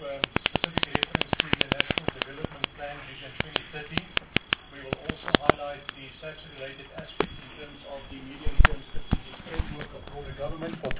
specific reference to the National Development Plan Vision 2030. We will also highlight the SAPS-related aspects in terms of the medium-term strategic framework of broader government for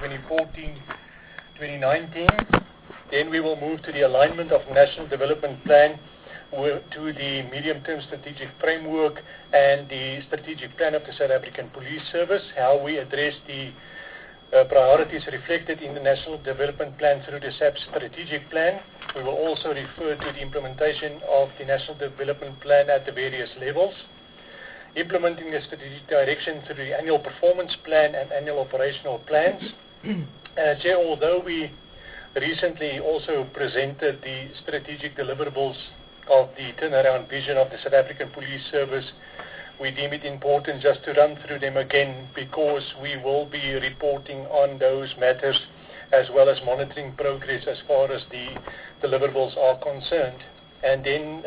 2014-2019. Then we will move to the alignment of National Development Plan to the medium-term strategic framework and the strategic plan of the South African Police Service, how we address the priorities reflected in the National Development Plan through the SAPS strategic plan. We will also refer to the implementation of the National Development Plan at the various levels, implementing the strategic direction through the annual performance plan and annual operational plans. Chair, although we recently also presented the strategic deliverables of the turnaround vision of the South African Police Service, we deem it important just to run through them again because we will be reporting on those matters as well as monitoring progress as far as the deliverables are concerned. And then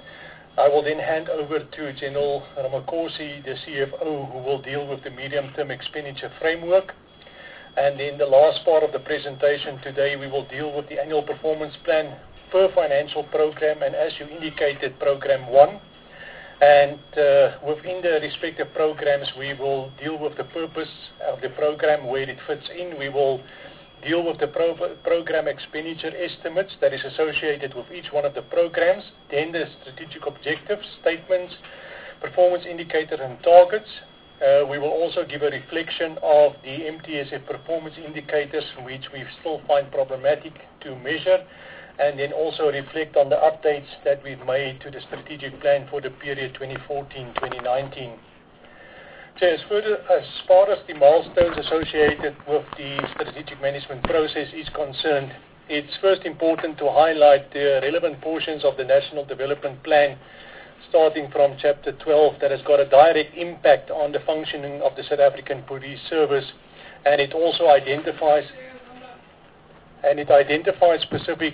I will then hand over to General Ramakosi, the CFO, who will deal with the medium-term expenditure framework. And in the last part of the presentation today, we will deal with the annual performance plan per financial program, and as you indicated, Program 1. And within the respective programs, we will deal with the purpose of the program, where it fits in. We will deal with the program expenditure estimates that is associated with each one of the programs, then the strategic objectives, statements, performance indicators and targets. We will also give a reflection of the MTSF performance indicators, which we still find problematic to measure, and then also reflect on the updates that we've made to the strategic plan for the period 2014-2019. So as far as the milestones associated with the strategic management process is concerned, it's first important to highlight the relevant portions of the National Development Plan, starting from Chapter 12, that has got a direct impact on the functioning of the South African Police Service, and it also identifies specific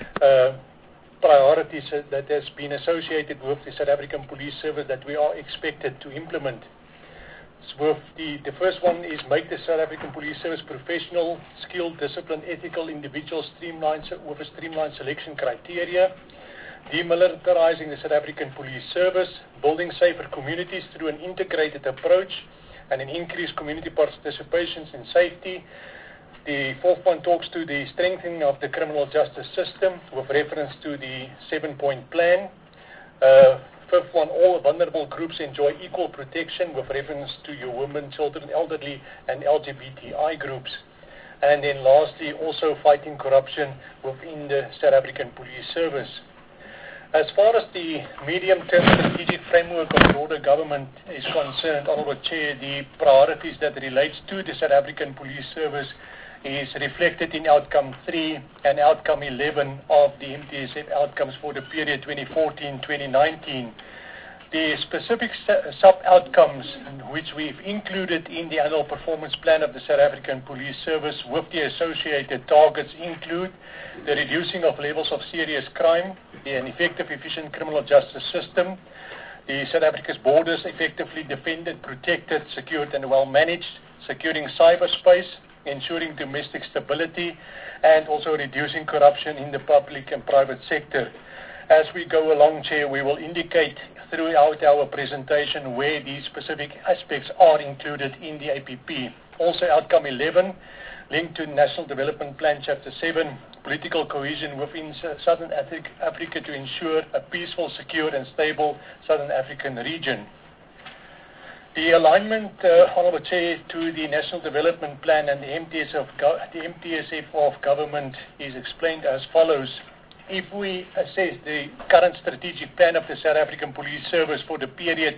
priorities that has been associated with the South African Police Service that we are expected to implement. So the first one is make the South African Police Service professional, skilled, disciplined, ethical individuals with a streamlined selection criteria, demilitarizing the South African Police Service, building safer communities through an integrated approach and an increased community participation in safety. The fourth one talks to the strengthening of the criminal justice system with reference to the 7-point plan. Fifth one, all vulnerable groups enjoy equal protection with reference to your women, children, elderly, and LGBTI groups. And then lastly, also fighting corruption within the South African Police Service. As far as the medium-term strategic framework of broader government is concerned, Honourable Chair, the priorities that relates to the South African Police Service is reflected in Outcome 3 and Outcome 11 of the MTSF outcomes for the period 2014-2019. The specific sub-outcomes which we've included in the annual performance plan of the South African Police Service with the associated targets include the reducing of levels of serious crime, an effective, efficient criminal justice system, the South Africa's borders effectively defended, protected, secured and well managed, securing cyberspace, ensuring domestic stability, and also reducing corruption in the public and private sector. As we go along, Chair, we will indicate throughout our presentation where these specific aspects are included in the APP. Also, Outcome 11, linked to National Development Plan Chapter 7, political cohesion within Southern Africa to ensure a peaceful, secure and stable Southern African region. The alignment, Honourable Chair, to the National Development Plan and the MTSF of government is explained as follows. If we assess the current strategic plan of the South African Police Service for the period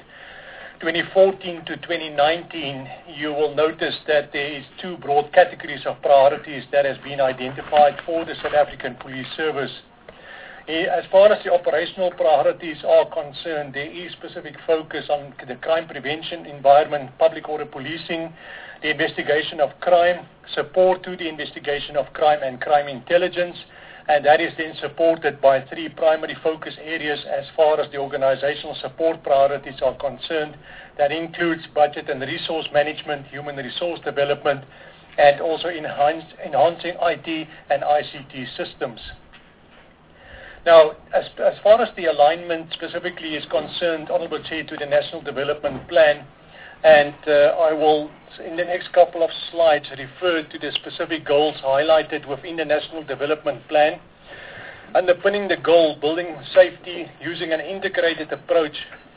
2014 to 2019, you will notice that there is two broad categories of priorities that has been identified for the South African Police Service. As far as the operational priorities are concerned, there is specific focus on the crime prevention environment, public order policing, the investigation of crime, support to the investigation of crime and crime intelligence, and that is then supported by three primary focus areas as far as the organizational support priorities are concerned. That includes budget and resource management, human resource development, and also enhancing IT and ICT systems. Now, as far as the alignment specifically is concerned, Honourable Chair, to the National Development Plan, and I will, in the next couple of slides, refer to the specific goals highlighted within the National Development Plan. Underpinning the goal, building safety using an integrated approach.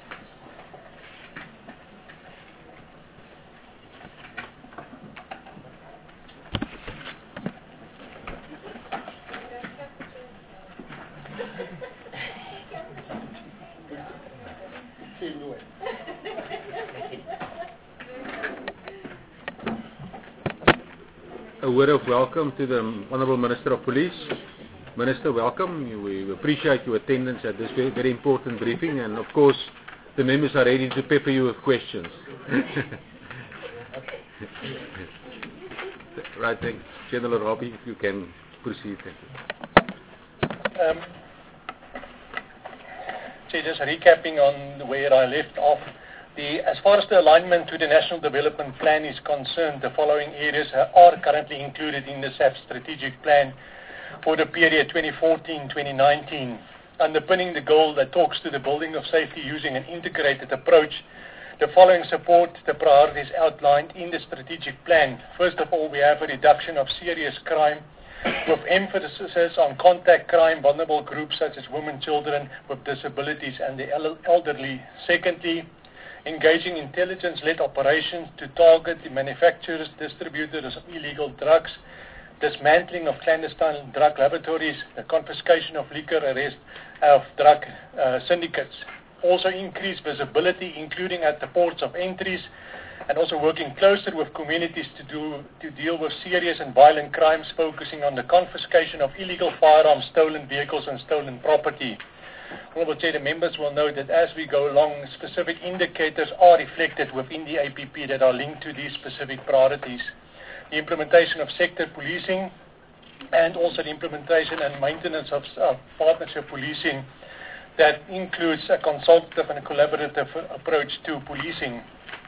A word of welcome to the Honourable Minister of Police. Minister, welcome. We appreciate your attendance at this very, very important briefing, and of course the members are ready to pepper you with questions. Right, thanks. General Robbie, if you can proceed. Thank you. So just recapping on where I left off, as far as the alignment to the National Development Plan is concerned, the following areas are currently included in the SAP strategic plan for the period 2014-2019. Underpinning the goal that talks to the building of safety using an integrated approach, the following support the priorities outlined in the strategic plan. First of all, we have a reduction of serious crime with emphasis on contact crime, vulnerable groups such as women, children with disabilities and the elderly. Secondly, engaging intelligence-led operations to target the manufacturers, distributors of illegal drugs, dismantling of clandestine drug laboratories, the confiscation of liquor, arrest of drug syndicates. Also increase visibility, including at the ports of entries, and also working closer with communities to deal with serious and violent crimes, focusing on the confiscation of illegal firearms, stolen vehicles and stolen property. Honourable Chair, the members will note that as we go along, specific indicators are reflected within the APP that are linked to these specific priorities. The implementation of sector policing and also the implementation and maintenance of partnership policing that includes a consultative and a collaborative approach to policing.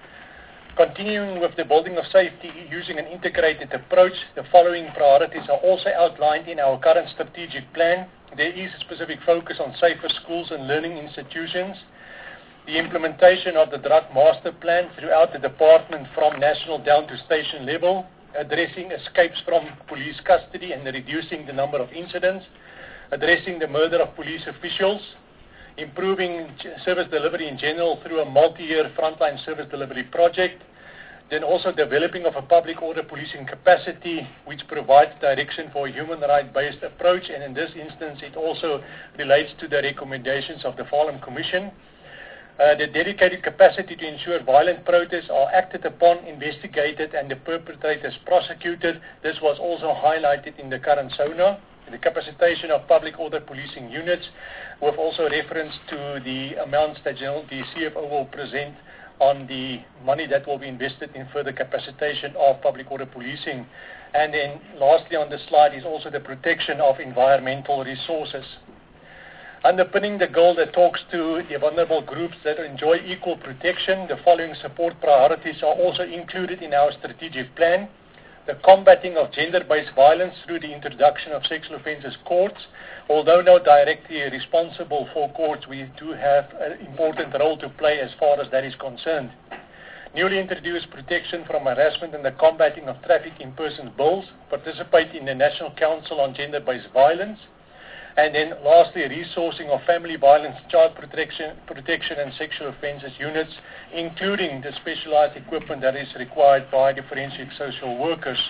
Continuing with the building of safety using an integrated approach, the following priorities are also outlined in our current strategic plan. There is a specific focus on safer schools and learning institutions. The implementation of the drug master plan throughout the department from national down to station level, addressing escapes from police custody and reducing the number of incidents, addressing the murder of police officials, improving service delivery in general through a multi-year frontline service delivery project, then also developing of a public order policing capacity which provides direction for a human right-based approach, and in this instance it also relates to the recommendations of the Farlam Commission. The dedicated capacity to ensure violent protests are acted upon, investigated and the perpetrators prosecuted. This was also highlighted in the current SONA. The capacitation of public order policing units with also reference to the amounts that the CFO will present on the money that will be invested in further capacitation of public order policing. And then lastly on the slide is also the protection of environmental resources. Underpinning the goal that talks to the vulnerable groups that enjoy equal protection, the following support priorities are also included in our strategic plan. The combating of gender-based violence through the introduction of sexual offences courts. Although not directly responsible for courts, we do have an important role to play as far as that is concerned. Newly introduced protection from harassment and the combating of trafficking persons bills. Participate in the National Council on Gender-Based Violence. And then lastly, resourcing of family violence, child protection and sexual offences units, including the specialized equipment that is required by the forensic social workers.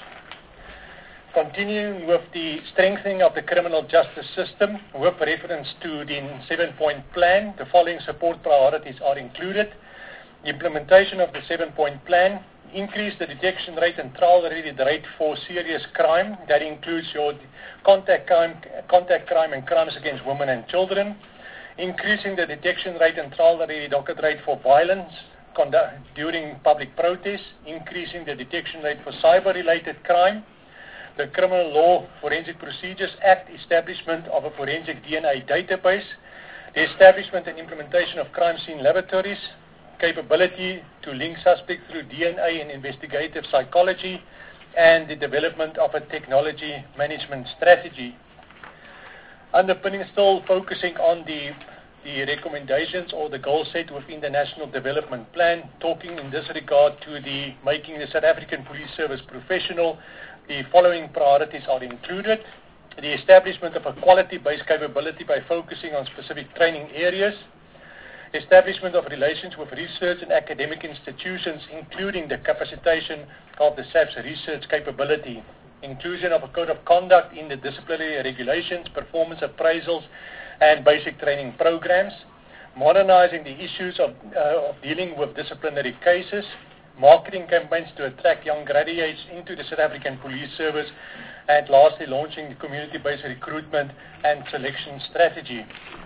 Continuing with the strengthening of the criminal justice system with reference to the 7-point plan, the following support priorities are included. The implementation of the 7-point plan, increase the detection rate and trial-ready rate for serious crime. That includes your contact crime and crimes against women and children. Increasing the detection rate and trial-ready docket rate for violence during public protests. Increasing the detection rate for cyber-related crime. The Criminal Law Forensic Procedures Act establishment of a forensic DNA database. The establishment and implementation of crime scene laboratories. Capability to link suspects through DNA and investigative psychology, and the development of a technology management strategy. Underpinning still focusing on the recommendations or the goals set within the National Development Plan, talking in this regard to the making the South African Police Service professional. The following priorities are included. The establishment of a quality-based capability by focusing on specific training areas. Establishment of relations with research and academic institutions, including the capacitation of the SAP's research capability. Inclusion of a code of conduct in the disciplinary regulations, performance appraisals, and basic training programs. Modernizing the issues of dealing with disciplinary cases. Marketing campaigns to attract young graduates into the South African Police Service. And lastly, launching the community-based recruitment and selection strategy.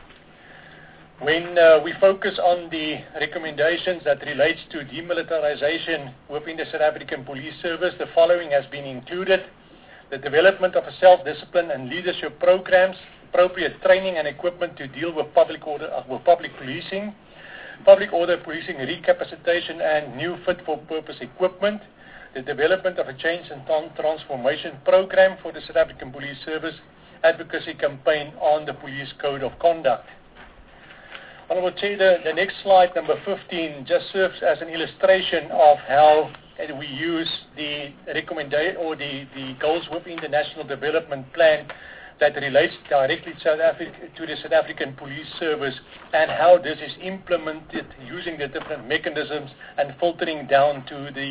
When we focus on the recommendations that relates to demilitarization within the South African Police Service, the following has been included. The development of a self-discipline and leadership programs, appropriate training and equipment to deal with public policing, public order policing recapacitation and new fit-for-purpose equipment, the development of a change and transformation program for the South African Police Service, advocacy campaign on the Police Code of Conduct. Honorable Chair, the next slide, number 15, just serves as an illustration of how we use the recommendation or the goals within the National Development Plan that relates directly to the South African Police Service and how this is implemented using the different mechanisms and filtering down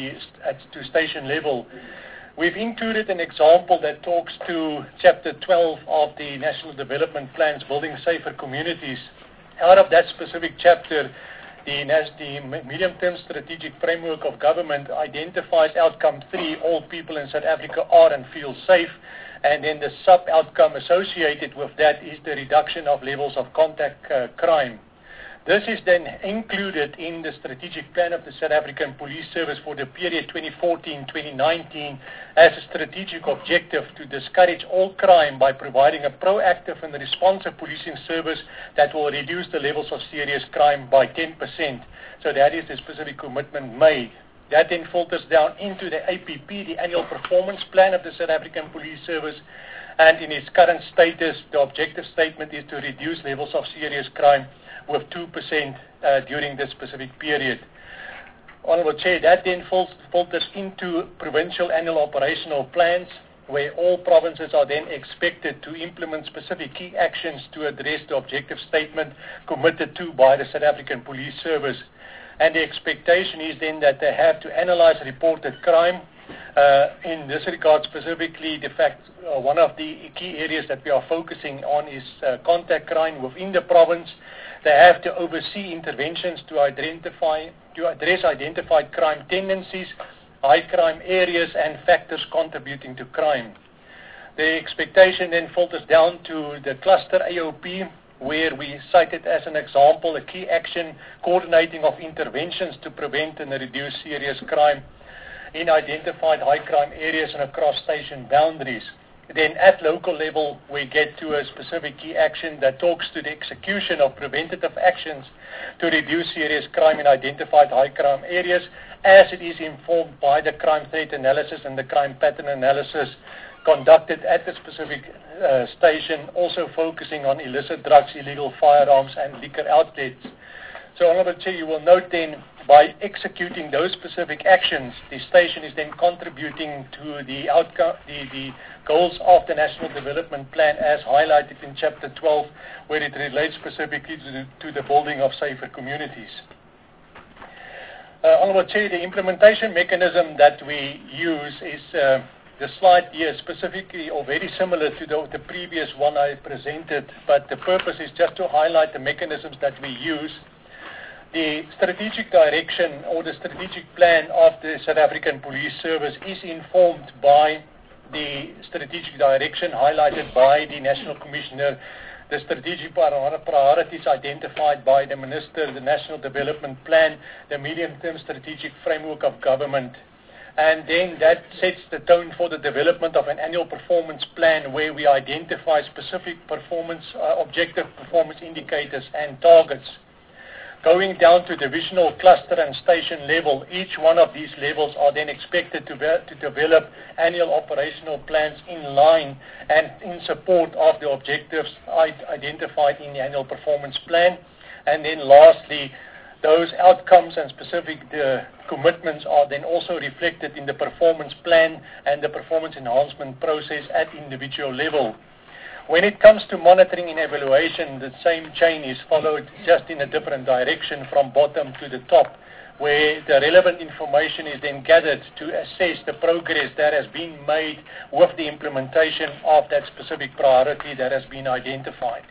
to station level. We've included an example that talks to Chapter 12 of the National Development Plan's Building Safer Communities. Out of that specific chapter, the medium-term strategic framework of government identifies outcome 3, all people in South Africa are and feel safe, and then the sub-outcome associated with that is the reduction of levels of contact crime. This is then included in the strategic plan of the South African Police Service for the period 2014-2019 as a strategic objective to discourage all crime by providing a proactive and responsive policing service that will reduce the levels of serious crime by 10%. So that is the specific commitment made. That then filters down into the APP, the Annual Performance Plan of the South African Police Service, and in its current status, the objective statement is to reduce levels of serious crime with 2% during this specific period. Honorable Chair, that then filters into provincial annual operational plans, where all provinces are then expected to implement specific key actions to address the objective statement committed to by the South African Police Service. And the expectation is then that they have to analyze reported crime. In this regard specifically, the fact one of the key areas that we are focusing on is contact crime within the province. They have to oversee interventions to address identified crime tendencies, high crime areas, and factors contributing to crime. The expectation then filters down to the cluster AOP, where we cited as an example a key action coordinating of interventions to prevent and reduce serious crime in identified high crime areas and across station boundaries. Then at local level, we get to a specific key action that talks to the execution of preventative actions to reduce serious crime in identified high crime areas, as it is informed by the crime threat analysis and the crime pattern analysis conducted at the specific station, also focusing on illicit drugs, illegal firearms, and liquor outlets. So, Honorable Chair, you will note then, by executing those specific actions, the station is then contributing to the outcome, the goals of the National Development Plan as highlighted in Chapter 12, where it relates specifically to the building of safer communities. Honorable Chair, the implementation mechanism that we use is the slide here specifically or very similar to the previous one I presented, but the purpose is just to highlight the mechanisms that we use. The strategic direction or the strategic plan of the South African Police Service is informed by the strategic direction highlighted by the National Commissioner, the strategic priorities identified by the Minister, the National Development Plan, the medium-term strategic framework of government. And then that sets the tone for the development of an annual performance plan where we identify specific performance, objective performance indicators and targets. Going down to divisional, cluster and station level, each one of these levels are then expected to develop annual operational plans in line and in support of the objectives identified in the annual performance plan. And then lastly, those outcomes and specific commitments are then also reflected in the performance plan and the performance enhancement process at individual level. When it comes to monitoring and evaluation, the same chain is followed, just in a different direction from bottom to the top, where the relevant information is then gathered to assess the progress that has been made with the implementation of that specific priority that has been identified.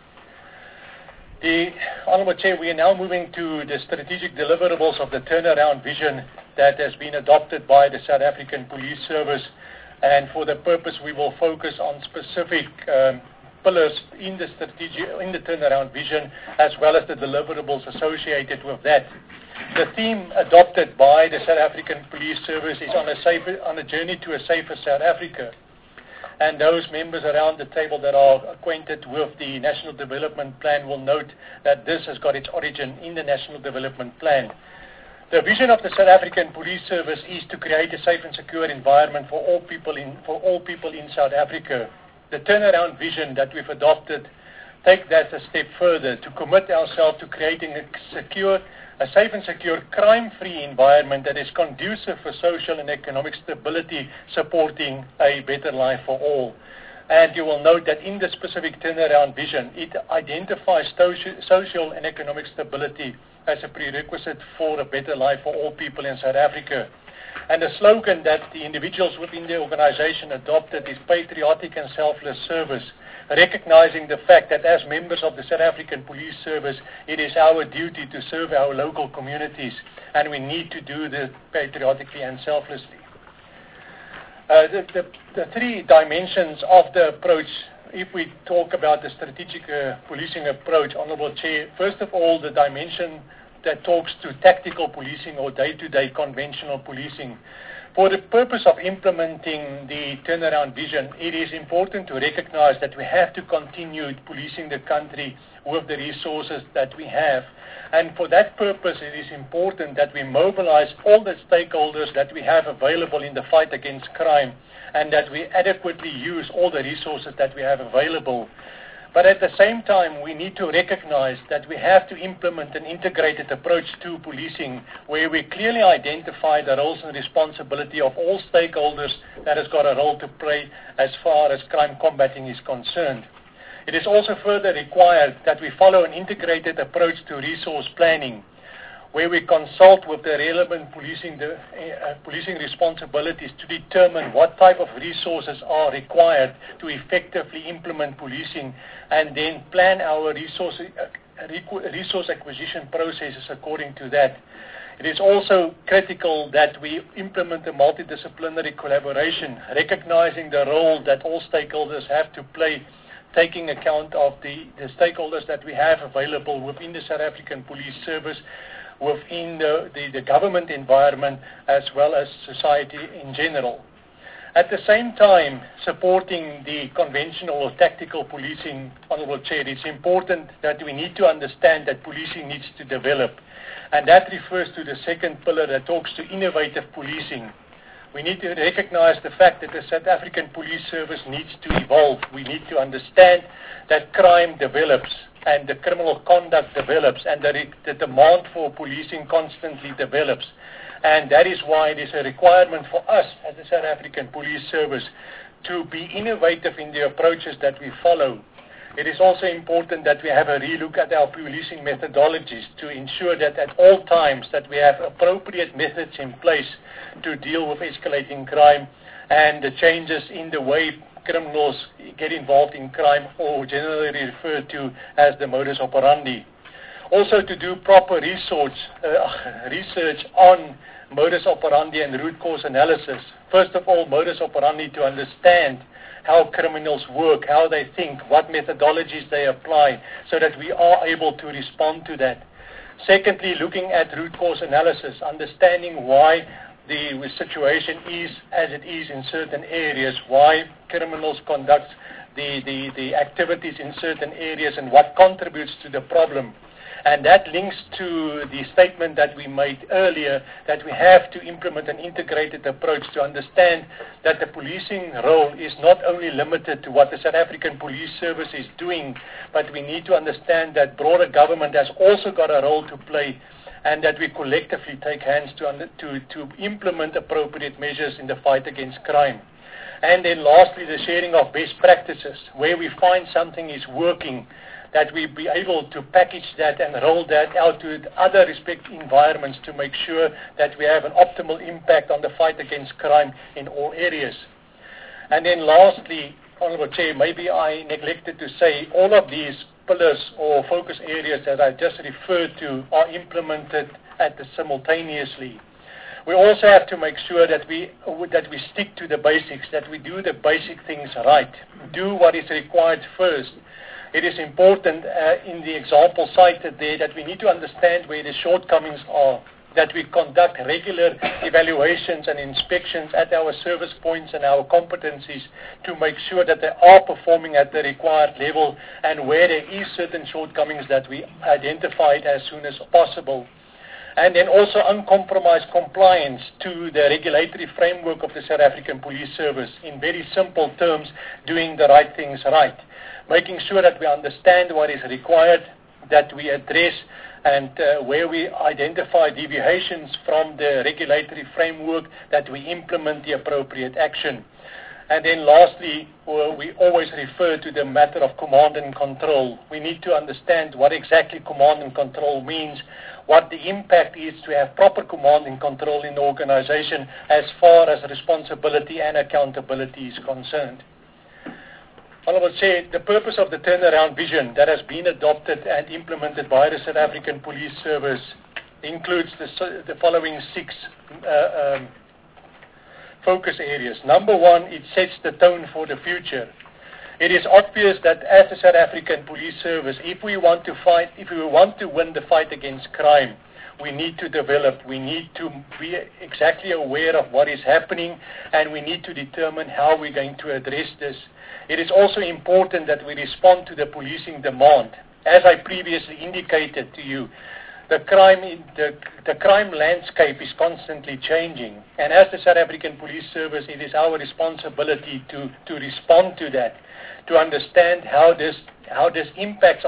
The Honourable Chair, we are now moving to the strategic deliverables of the turnaround vision that has been adopted by the South African Police Service. And for the purpose, we will focus on specific pillars in the turnaround vision, as well as the deliverables associated with that. The theme adopted by the South African Police Service is on a journey to a safer South Africa. And those members around the table that are acquainted with the National Development Plan will note that this has got its origin in the National Development Plan. The vision of the South African Police Service is to create a safe and secure environment for all people in South Africa. The turnaround vision that we've adopted take that a step further to commit ourselves to creating a safe and secure crime-free environment that is conducive for social and economic stability, supporting a better life for all. And you will note that in the specific turnaround vision, it identifies social and economic stability as a prerequisite for a better life for all people in South Africa. And the slogan that the individuals within the organization adopted is patriotic and selfless service, recognizing the fact that as members of the South African Police Service, it is our duty to serve our local communities, and we need to do this patriotically and selflessly. The three dimensions of the approach, if we talk about the strategic policing approach, Honourable Chair, first of all, the dimension that talks to tactical policing or day-to-day conventional policing. For the purpose of implementing the turnaround vision, it is important to recognize that we have to continue policing the country with the resources that we have. And for that purpose, it is important that we mobilize all the stakeholders that we have available in the fight against crime, and that we adequately use all the resources that we have available. But at the same time, we need to recognize that we have to implement an integrated approach to policing, where we clearly identify the roles and responsibility of all stakeholders that has got a role to play as far as crime combating is concerned. It is also further required that we follow an integrated approach to resource planning, where we consult with the relevant policing responsibilities to determine what type of resources are required to effectively implement policing, and then plan our resource acquisition processes according to that. It is also critical that we implement a multidisciplinary collaboration, recognizing the role that all stakeholders have to play, taking account of the stakeholders that we have available within the South African Police Service, within the government environment, as well as society in general. At the same time, supporting the conventional or tactical policing, Honourable Chair, it's important that we need to understand that policing needs to develop. And that refers to the second pillar that talks to innovative policing. We need to recognize the fact that the South African Police Service needs to evolve. We need to understand that crime develops and the criminal conduct develops, and the demand for policing constantly develops. And that is why it is a requirement for us as the South African Police Service to be innovative in the approaches that we follow. It is also important that we have a relook at our policing methodologies to ensure that at all times that we have appropriate methods in place to deal with escalating crime and the changes in the way criminals get involved in crime, or generally referred to as the modus operandi. Also to do proper research on modus operandi and root cause analysis. First of all, modus operandi, to understand how criminals work, how they think, what methodologies they apply, so that we are able to respond to that. Secondly, looking at root cause analysis, understanding why the situation is as it is in certain areas, why criminals conduct the activities in certain areas and what contributes to the problem. And that links to the statement that we made earlier, that we have to implement an integrated approach to understand that the policing role is not only limited to what the South African Police Service is doing, but we need to understand that broader government has also got a role to play, and that we collectively take hands to implement appropriate measures in the fight against crime. And then lastly, the sharing of best practices, where we find something is working, that we be able to package that and roll that out to other respective environments to make sure that we have an optimal impact on the fight against crime in all areas. And then lastly, Honourable Chair, maybe I neglected to say all of these pillars or focus areas that I just referred to are implemented simultaneously. We also have to make sure that we stick to the basics, that we do the basic things right, do what is required first. It is important in the example cited there that we need to understand where the shortcomings are, that we conduct regular evaluations and inspections at our service points and our competencies to make sure that they are performing at the required level, and where there is certain shortcomings that we identify it as soon as possible. And then also uncompromised compliance to the regulatory framework of the South African Police Service. In very simple terms, doing the right things right. Making sure that we understand what is required, that we address, and where we identify deviations from the regulatory framework, that we implement the appropriate action. And then lastly, we always refer to the matter of command and control. We need to understand what exactly command and control means, what the impact is to have proper command and control in the organization as far as responsibility and accountability is concerned. Honourable Chair, the purpose of the turnaround vision that has been adopted and implemented by the South African Police Service includes the following 6 focus areas. Number 1, it sets the tone for the future. It is obvious that as the South African Police Service, if we want to win the fight against crime, we need to develop, we need to be exactly aware of what is happening, and we need to determine how we're going to address this. It is also important that we respond to the policing demand. As I previously indicated to you, the crime landscape is constantly changing, and as the South African Police Service, it is our responsibility to respond to that, to understand how this impacts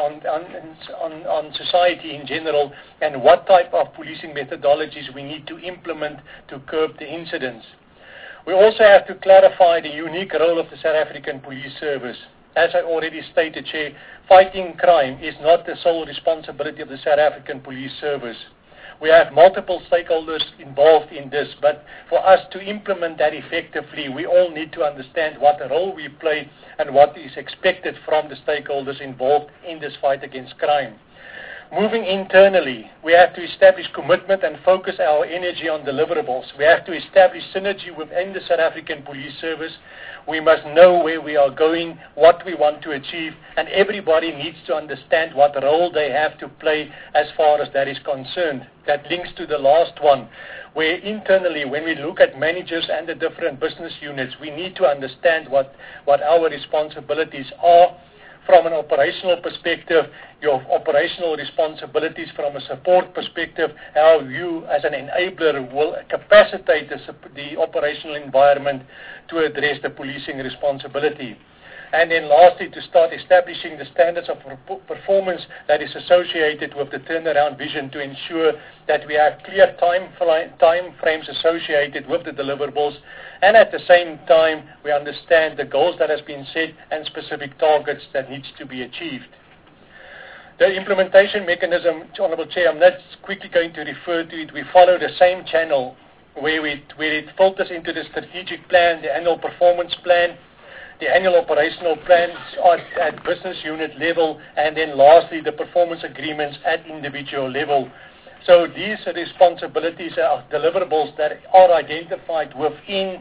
on society in general, and what type of policing methodologies we need to implement to curb the incidents. We also have to clarify the unique role of the South African Police Service. As I already stated, Chair, fighting crime is not the sole responsibility of the South African Police Service. We have multiple stakeholders involved in this, but for us to implement that effectively, we all need to understand what role we play and what is expected from the stakeholders involved in this fight against crime. Moving internally, we have to establish commitment and focus our energy on deliverables. We have to establish synergy within the South African Police Service. We must know where we are going, what we want to achieve, and everybody needs to understand what role they have to play as far as that is concerned. That links to the last one, where internally, when we look at managers and the different business units, we need to understand what our responsibilities are. From an operational perspective, your operational responsibilities, from a support perspective, how you as an enabler will capacitate the operational environment to address the policing responsibility. And then lastly, to start establishing the standards of performance that is associated with the turnaround vision, to ensure that we have clear time frames associated with the deliverables, and at the same time we understand the goals that has been set and specific targets that needs to be achieved. The implementation mechanism, Honourable Chair, I'm not quickly going to refer to it. We follow the same channel where it filters into the strategic plan, the annual performance plan, the annual operational plans at business unit level, and then lastly the performance agreements at individual level. So these responsibilities are deliverables that are identified within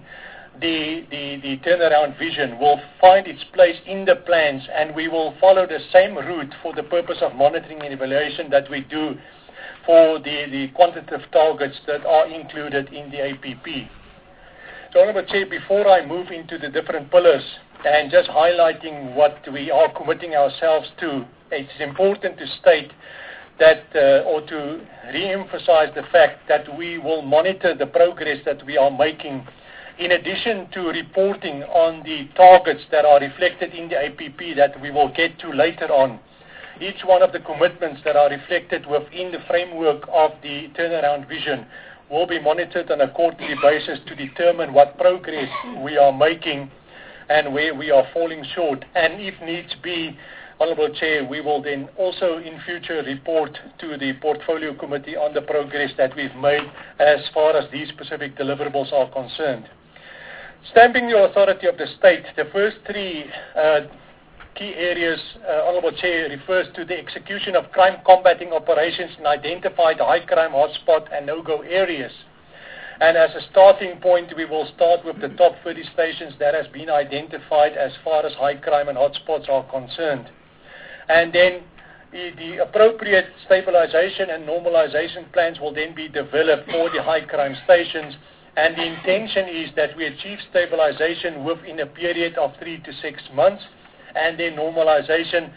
the turnaround vision will find its place in the plans, and we will follow the same route for the purpose of monitoring and evaluation that we do for the quantitative targets that are included in the APP. So, Honourable Chair, before I move into the different pillars, and just highlighting what we are committing ourselves to, it's important to state that, or to re-emphasize the fact that we will monitor the progress that we are making in addition to reporting on the targets that are reflected in the APP that we will get to later on. Each one of the commitments that are reflected within the framework of the turnaround vision will be monitored on a quarterly basis to determine what progress we are making and where we are falling short. And if needs be, Honourable Chair, we will then also in future report to the Portfolio Committee on the progress that we've made as far as these specific deliverables are concerned. Stamping the authority of the state, the first three key areas, Honourable Chair, refers to the execution of crime combating operations in identified high crime hotspot and no-go areas. And as a starting point, we will start with the top 30 stations that has been identified as far as high crime and hotspots are concerned. And then the appropriate stabilization and normalization plans will then be developed for the high crime stations. And the intention is that we achieve stabilization within a period of 3 to 6 months, and then normalization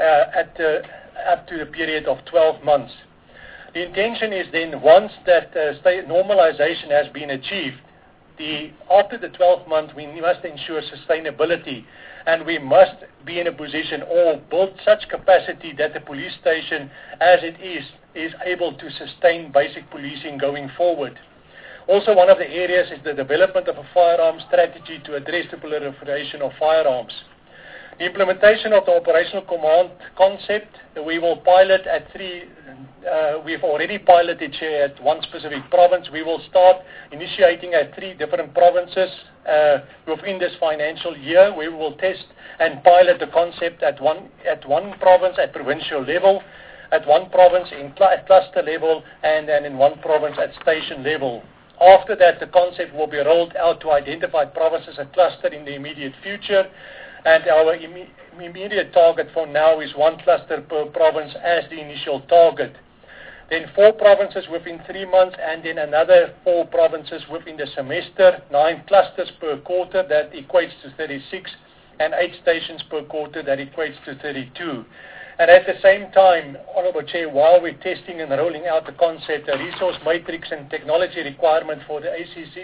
up to the period of 12 months. The intention is then once that normalization has been achieved, after the 12 months we must ensure sustainability, and we must be in a position or build such capacity that the police station as it is able to sustain basic policing going forward. Also, one of the areas is the development of a firearms strategy to address the proliferation of firearms. The implementation of the operational command concept, we will pilot at we've already piloted here at one specific province. We will start initiating at 3 different provinces within this financial year. We will test and pilot the concept at one province at provincial level, at one province at cluster level, and then in one province at station level. After that, the concept will be rolled out to identified provinces and cluster in the immediate future, and our immediate target for now is 1 cluster per province as the initial target. Then 4 provinces within 3 months, and then another 4 provinces within the semester, 9 clusters per quarter, that equates to 36, and 8 stations per quarter, that equates to 32. And at the same time, Honourable Chair, while we're testing and rolling out the concept, a resource matrix and technology requirement for the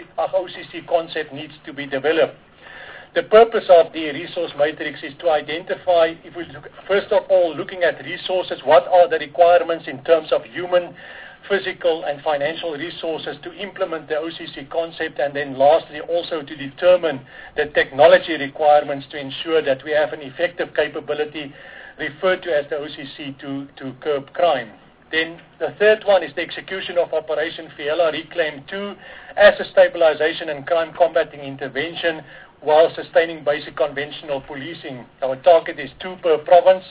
OCC concept needs to be developed. The purpose of the resource matrix is to identify, if we look, first of all, looking at resources, what are the requirements in terms of human, physical and financial resources to implement the OCC concept, and then lastly also to determine the technology requirements to ensure that we have an effective capability referred to as the OCC to curb crime. Then the third one is the execution of Operation Fiela Reclaim 2 as a stabilization and crime combating intervention while sustaining basic conventional policing. Our target is 2 per province,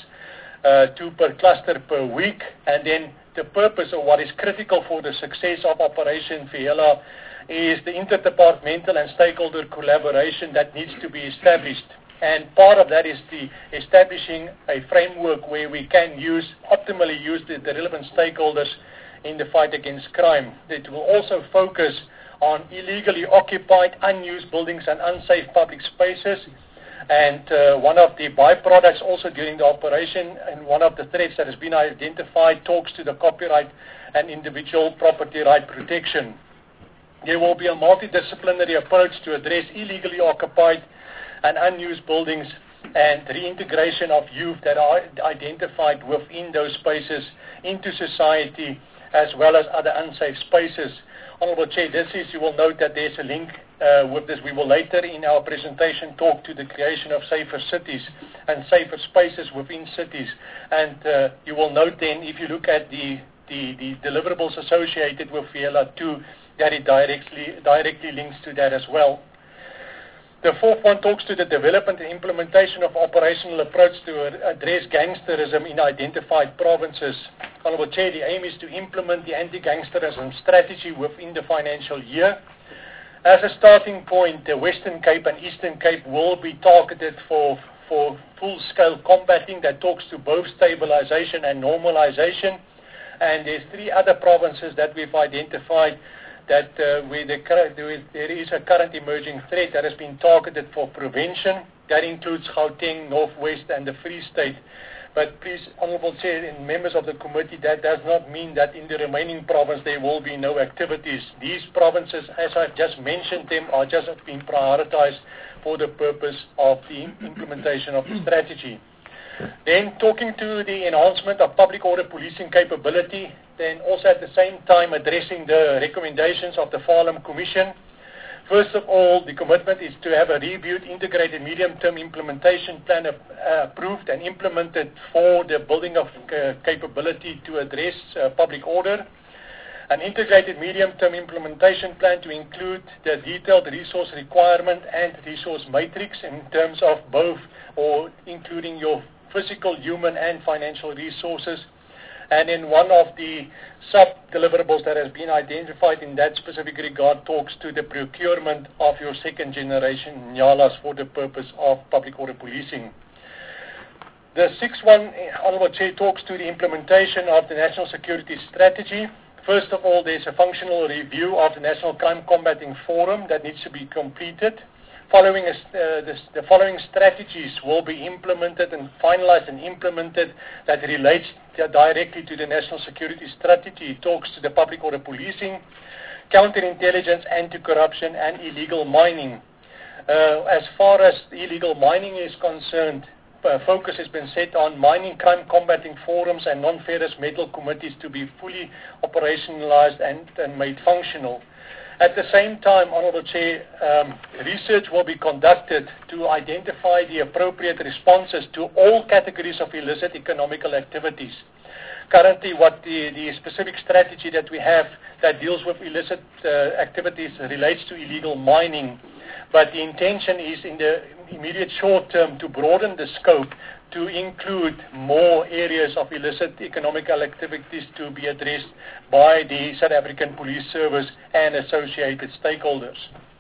2 per cluster per week, and then the purpose of what is critical for the success of Operation Fiela is the interdepartmental and stakeholder collaboration that needs to be established. And part of that is the establishing a framework where we can optimally use the relevant stakeholders in the fight against crime. It will also focus on illegally occupied, unused buildings and unsafe public spaces. And one of the byproducts also during the operation, and one of the threats that has been identified, talks to the copyright and individual property right protection. There will be a multidisciplinary approach to address illegally occupied and unused buildings and reintegration of youth that are identified within those spaces into society, as well as other unsafe spaces. Honourable Chair, you will note that there's a link with this. We will later in our presentation talk to the creation of safer cities and safer spaces within cities. And you will note then, if you look at the deliverables associated with Fiela 2, that it directly links to that as well. The fourth one talks to the development and implementation of operational approach to address gangsterism in identified provinces. Honourable Chair, the aim is to implement the anti-gangsterism strategy within the financial year. As a starting point, the Western Cape and Eastern Cape will be targeted for full-scale combating that talks to both stabilization and normalization. And there's 3 other provinces that we've identified that there is a current emerging threat that has been targeted for prevention. That includes Gauteng, Northwest, and the Free State. But please, Honourable Chair and members of the committee, that does not mean that in the remaining province there will be no activities. These provinces, as I've just mentioned them, are just being prioritized for the purpose of the implementation of the strategy. Then talking to the enhancement of public order policing capability, then also at the same time addressing the recommendations of the Farlam Commission. First of all, the commitment is to have a reviewed integrated medium-term implementation plan approved and implemented for the building of capability to address public order. An integrated medium-term implementation plan to include the detailed resource requirement and resource matrix in terms of both, or including your physical, human, and financial resources. And then one of the sub-deliverables that has been identified in that specific regard talks to the procurement of your second-generation Nyalas for the purpose of public order policing. The sixth one, Honourable Chair, talks to the implementation of the National Security Strategy. First of all, there's a functional review of the National Crime Combating Forum that needs to be completed. The following strategies will be implemented and finalized and implemented that relates directly to the National Security Strategy. It talks to the public order policing, counterintelligence, anti-corruption, and illegal mining. As far as illegal mining is concerned, focus has been set on mining crime combating forums and non-ferrous metal committees to be fully operationalized and made functional. At the same time, Honourable Chair, research will be conducted to identify the appropriate responses to all categories of illicit economical activities. Currently, what the specific strategy that we have that deals with illicit activities relates to illegal mining, but the intention is in the immediate short term to broaden the scope to include more areas of illicit economical activities to be addressed by the South African Police Service and associated stakeholders.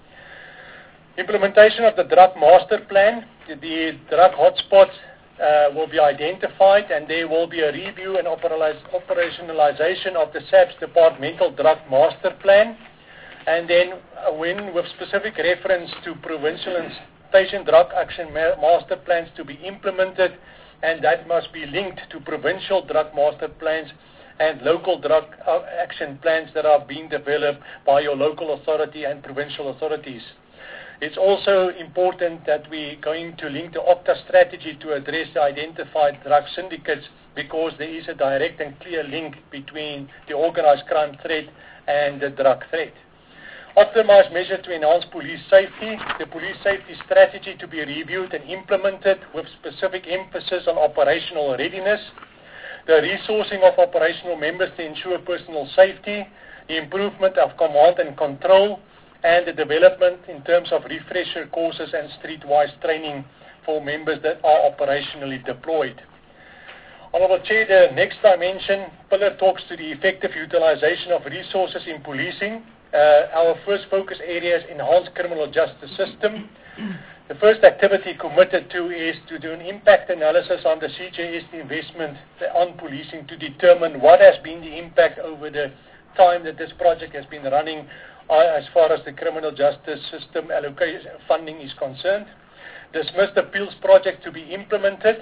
Implementation of the Drug Master Plan. The drug hotspots will be identified, and there will be a review and operationalization of the SAP's Departmental Drug Master Plan. And then with specific reference to provincial and station drug action master plans to be implemented, and that must be linked to provincial drug master plans and local drug action plans that are being developed by your local authority and provincial authorities. It's also important that we're going to link the OCTA strategy to address the identified drug syndicates, because there is a direct and clear link between the organized crime threat and the drug threat. Optimized measure to enhance police safety. The police safety strategy to be reviewed and implemented with specific emphasis on operational readiness. The resourcing of operational members to ensure personal safety. The improvement of command and control. And the development in terms of refresher courses and streetwise training for members that are operationally deployed. Honourable Chair, the next dimension, pillar talks to the effective utilization of resources in policing. Our first focus area is enhanced criminal justice system. The first activity committed to is to do an impact analysis on the CJS investment on policing to determine what has been the impact over the time that this project has been running as far as the criminal justice system allocation funding is concerned. Dismissed appeals project to be implemented.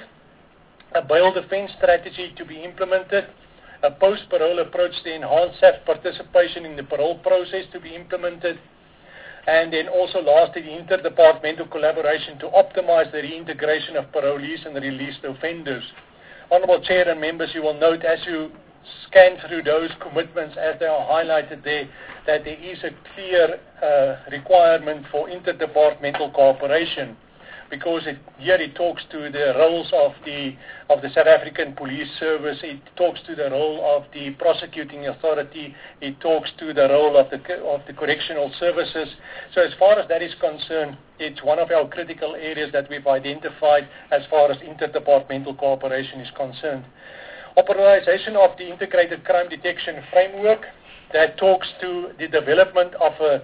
A bail defense strategy to be implemented. A post-parole approach to enhance SAF participation in the parole process to be implemented. And then also lastly, the interdepartmental collaboration to optimize the reintegration of parolees and released offenders. Honourable Chair and members, you will note as you scan through those commitments as they are highlighted there, that there is a clear requirement for interdepartmental cooperation, because here it talks to the roles of the South African Police Service, it talks to the role of the prosecuting authority, it talks to the role of the correctional services. So as far as that is concerned, it's one of our critical areas that we've identified as far as interdepartmental cooperation is concerned. Operationalization of the integrated crime detection framework that talks to the development of an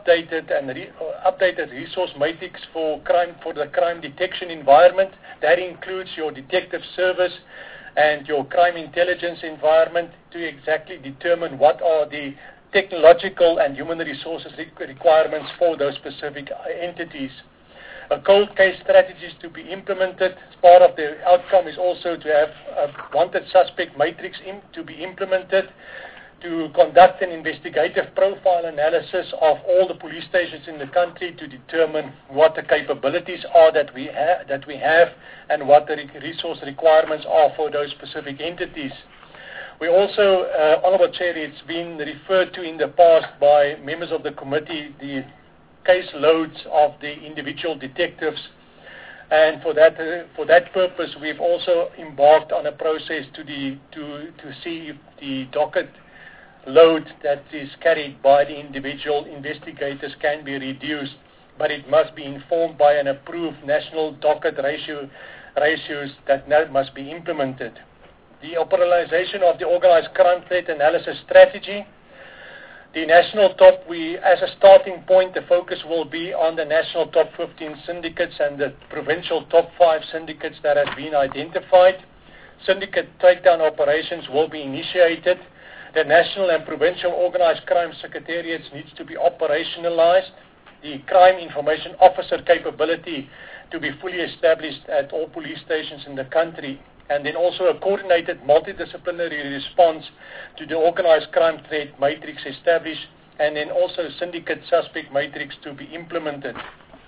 updated resource matrix for the crime detection environment. That includes your detective service and your crime intelligence environment to exactly determine what are the technological and human resources requirements for those specific entities. A cold case strategy is to be implemented. As part of the outcome is also to have a wanted suspect matrix to be implemented, to conduct an investigative profile analysis of all the police stations in the country to determine what the capabilities are that we have and what the resource requirements are for those specific entities. We also, Honourable Chair, it's been referred to in the past by members of the committee, the case loads of the individual detectives, and for that purpose we've also embarked on a process to see if the docket load that is carried by the individual investigators can be reduced, but it must be informed by an approved national docket ratios that now must be implemented. The operationalization of the organized crime threat analysis strategy. The national top, as a starting point, the focus will be on the national top 15 syndicates and the provincial top 5 syndicates that have been identified. Syndicate takedown operations will be initiated. The national and provincial organized crime secretariats needs to be operationalized. The crime information officer capability to be fully established at all police stations in the country. And then also a coordinated multidisciplinary response to the organized crime threat matrix established, and then also syndicate suspect matrix to be implemented.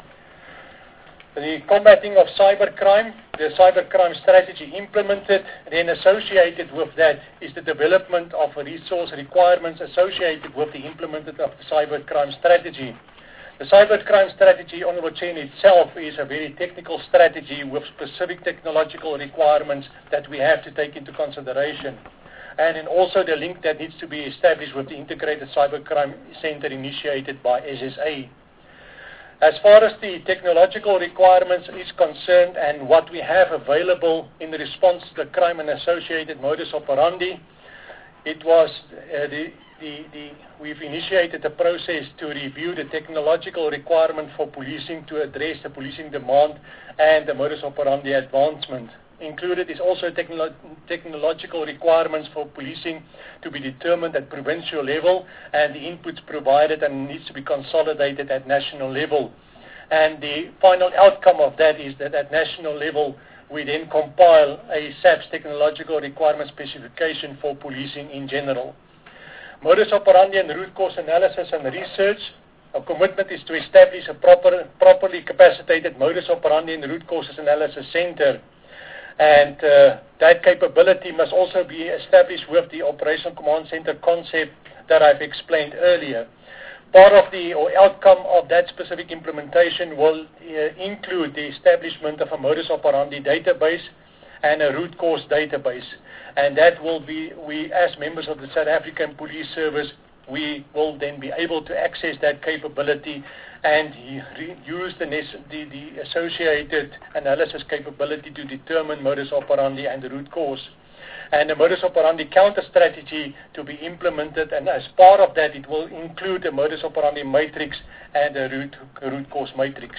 The combating of cybercrime, the cybercrime strategy implemented, then associated with that is the development of resource requirements associated with the implementation of the cybercrime strategy. The cybercrime strategy, Honourable Chair, in itself is a very technical strategy with specific technological requirements that we have to take into consideration. And then also the link that needs to be established with the Integrated Cybercrime Center initiated by SSA. As far as the technological requirements is concerned and what we have available in response to the crime and associated modus operandi, it was we've initiated a process to review the technological requirement for policing to address the policing demand and the modus operandi advancement. Included is also technological requirements for policing to be determined at provincial level, and the inputs provided and needs to be consolidated at national level. And the final outcome of that is that at national level we then compile a SAPS technological requirement specification for policing in general. Modus operandi and root cause analysis and research. Our commitment is to establish a properly capacitated modus operandi and root causes analysis center. And that capability must also be established with the operational command center concept that I've explained earlier. Part of the outcome of that specific implementation will include the establishment of a modus operandi database and a root cause database. And that will be, we as members of the South African Police Service, we will then be able to access that capability and use the associated analysis capability to determine modus operandi and the root cause. And the modus operandi counter strategy to be implemented, and as part of that it will include the modus operandi matrix and the root cause matrix.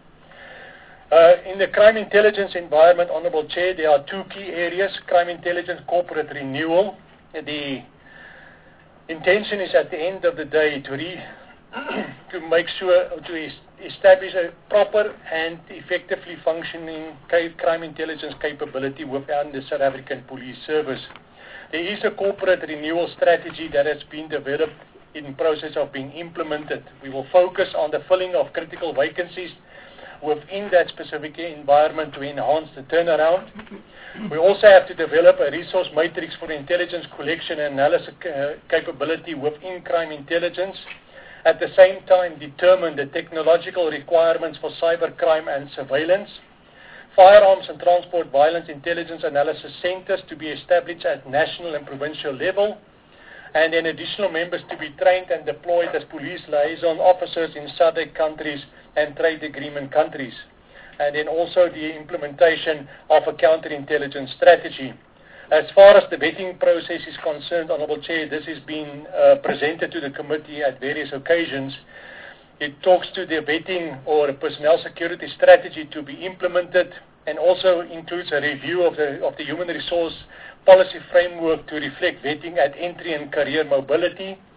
In the crime intelligence environment, Honourable Chair, there are two key areas: crime intelligence corporate renewal. The intention is at the end of the day to make sure to establish a proper and effectively functioning crime intelligence capability within the South African Police Service. There is a corporate renewal strategy that has been developed in process of being implemented. We will focus on the filling of critical vacancies within that specific environment to enhance the turnaround. We also have to develop a resource matrix for intelligence collection and analysis capability within crime intelligence. At the same time, determine the technological requirements for cybercrime and surveillance. Firearms and transport violence intelligence analysis centers to be established at national and provincial level. And then additional members to be trained and deployed as police liaison officers in SADC countries and trade agreement countries. And then also the implementation of a counterintelligence strategy. As far as the vetting process is concerned, Honourable Chair, this has been presented to the committee at various occasions. It talks to the vetting or a personnel security strategy to be implemented, and also includes a review of the human resource policy framework to reflect vetting at entry and career mobility,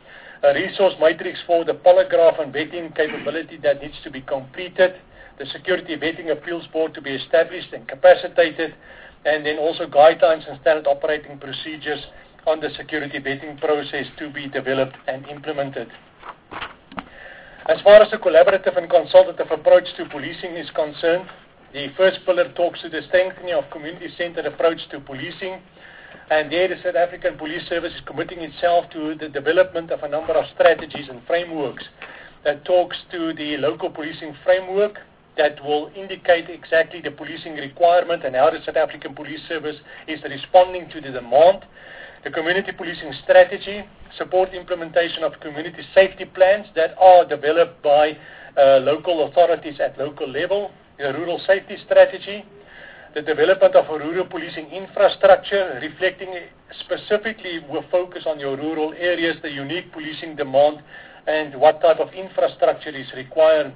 a resource matrix for the polygraph and vetting capability that needs to be completed, the security vetting appeals board to be established and capacitated, and then also guidelines and standard operating procedures on the security vetting process to be developed and implemented. As far as the collaborative and consultative approach to policing is concerned, the first pillar talks to the strengthening of community-centered approach to policing, and there the South African Police Service is committing itself to the development of a number of strategies and frameworks that talks to the local policing framework that will indicate exactly the policing requirement and how the South African Police Service is responding to the demand. The community policing strategy, support implementation of community safety plans that are developed by local authorities at local level, the rural safety strategy, the development of a rural policing infrastructure, reflecting specifically with focus on your rural areas, the unique policing demand, and what type of infrastructure is required.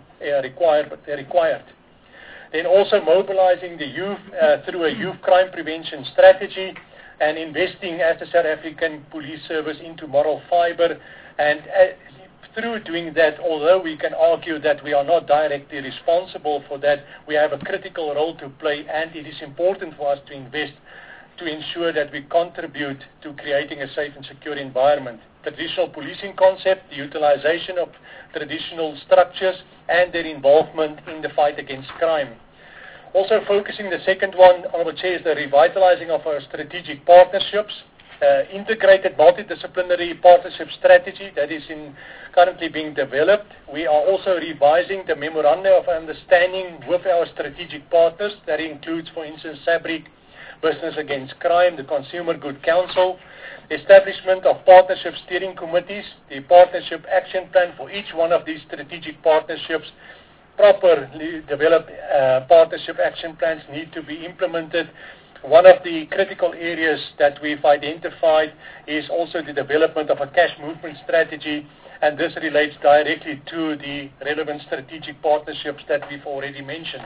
Then also mobilizing the youth through a youth crime prevention strategy and investing as the South African Police Service into moral fiber. And through doing that, although we can argue that we are not directly responsible for that, we have a critical role to play, and it is important for us to invest to ensure that we contribute to creating a safe and secure environment. Traditional policing concept, the utilization of traditional structures, and their involvement in the fight against crime. Also focusing, the second one, Honourable Chair, is the revitalizing of our strategic partnerships, integrated multidisciplinary partnership strategy that is currently being developed. We are also revising the memorandum of understanding with our strategic partners. That includes, for instance, SABRIC, Business Against Crime, the Consumer Good Council, establishment of partnership steering committees, the partnership action plan for each one of these strategic partnerships. Properly developed partnership action plans need to be implemented. One of the critical areas that we've identified is also the development of a cash movement strategy, and this relates directly to the relevant strategic partnerships that we've already mentioned.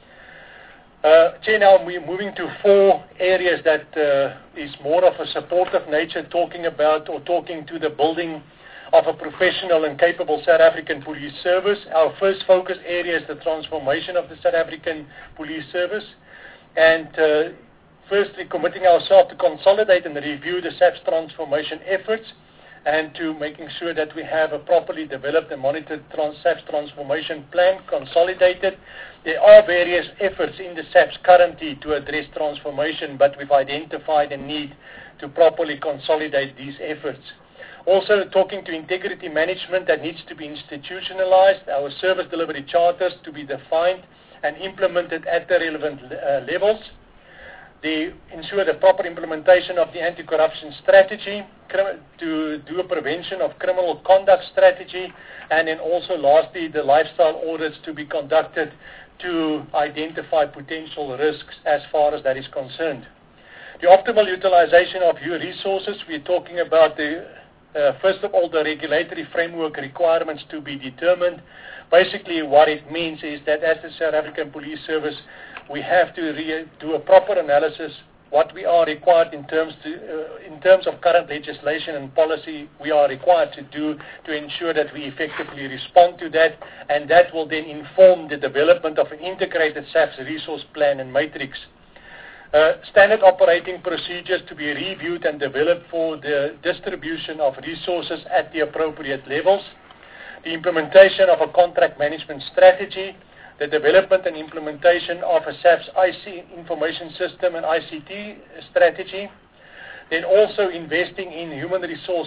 Chair, now we're moving to 4 areas that is more of a supportive nature, talking to the building of a professional and capable South African Police Service. Our first focus area is the transformation of the South African Police Service, and firstly committing ourselves to consolidate and review the SAP's transformation efforts and to making sure that we have a properly developed and monitored SAP's transformation plan consolidated. There are various efforts in the SAPs currently to address transformation, but we've identified a need to properly consolidate these efforts. Also talking to integrity management that needs to be institutionalized, our service delivery charters to be defined and implemented at the relevant levels. They ensure the proper implementation of the anti-corruption strategy, to do a prevention of criminal conduct strategy, and then also lastly the lifestyle audits to be conducted to identify potential risks as far as that is concerned. The optimal utilization of your resources, we're talking about first of all the regulatory framework requirements to be determined. Basically what it means is that as the South African Police Service, we have to do a proper analysis what we are required in terms of current legislation and policy we are required to do to ensure that we effectively respond to that, and that will then inform the development of an integrated SAPS resource plan and matrix. Standard operating procedures to be reviewed and developed for the distribution of resources at the appropriate levels. The implementation of a contract management strategy, the development and implementation of a SAPS IC information system and ICT strategy, then also investing in human resource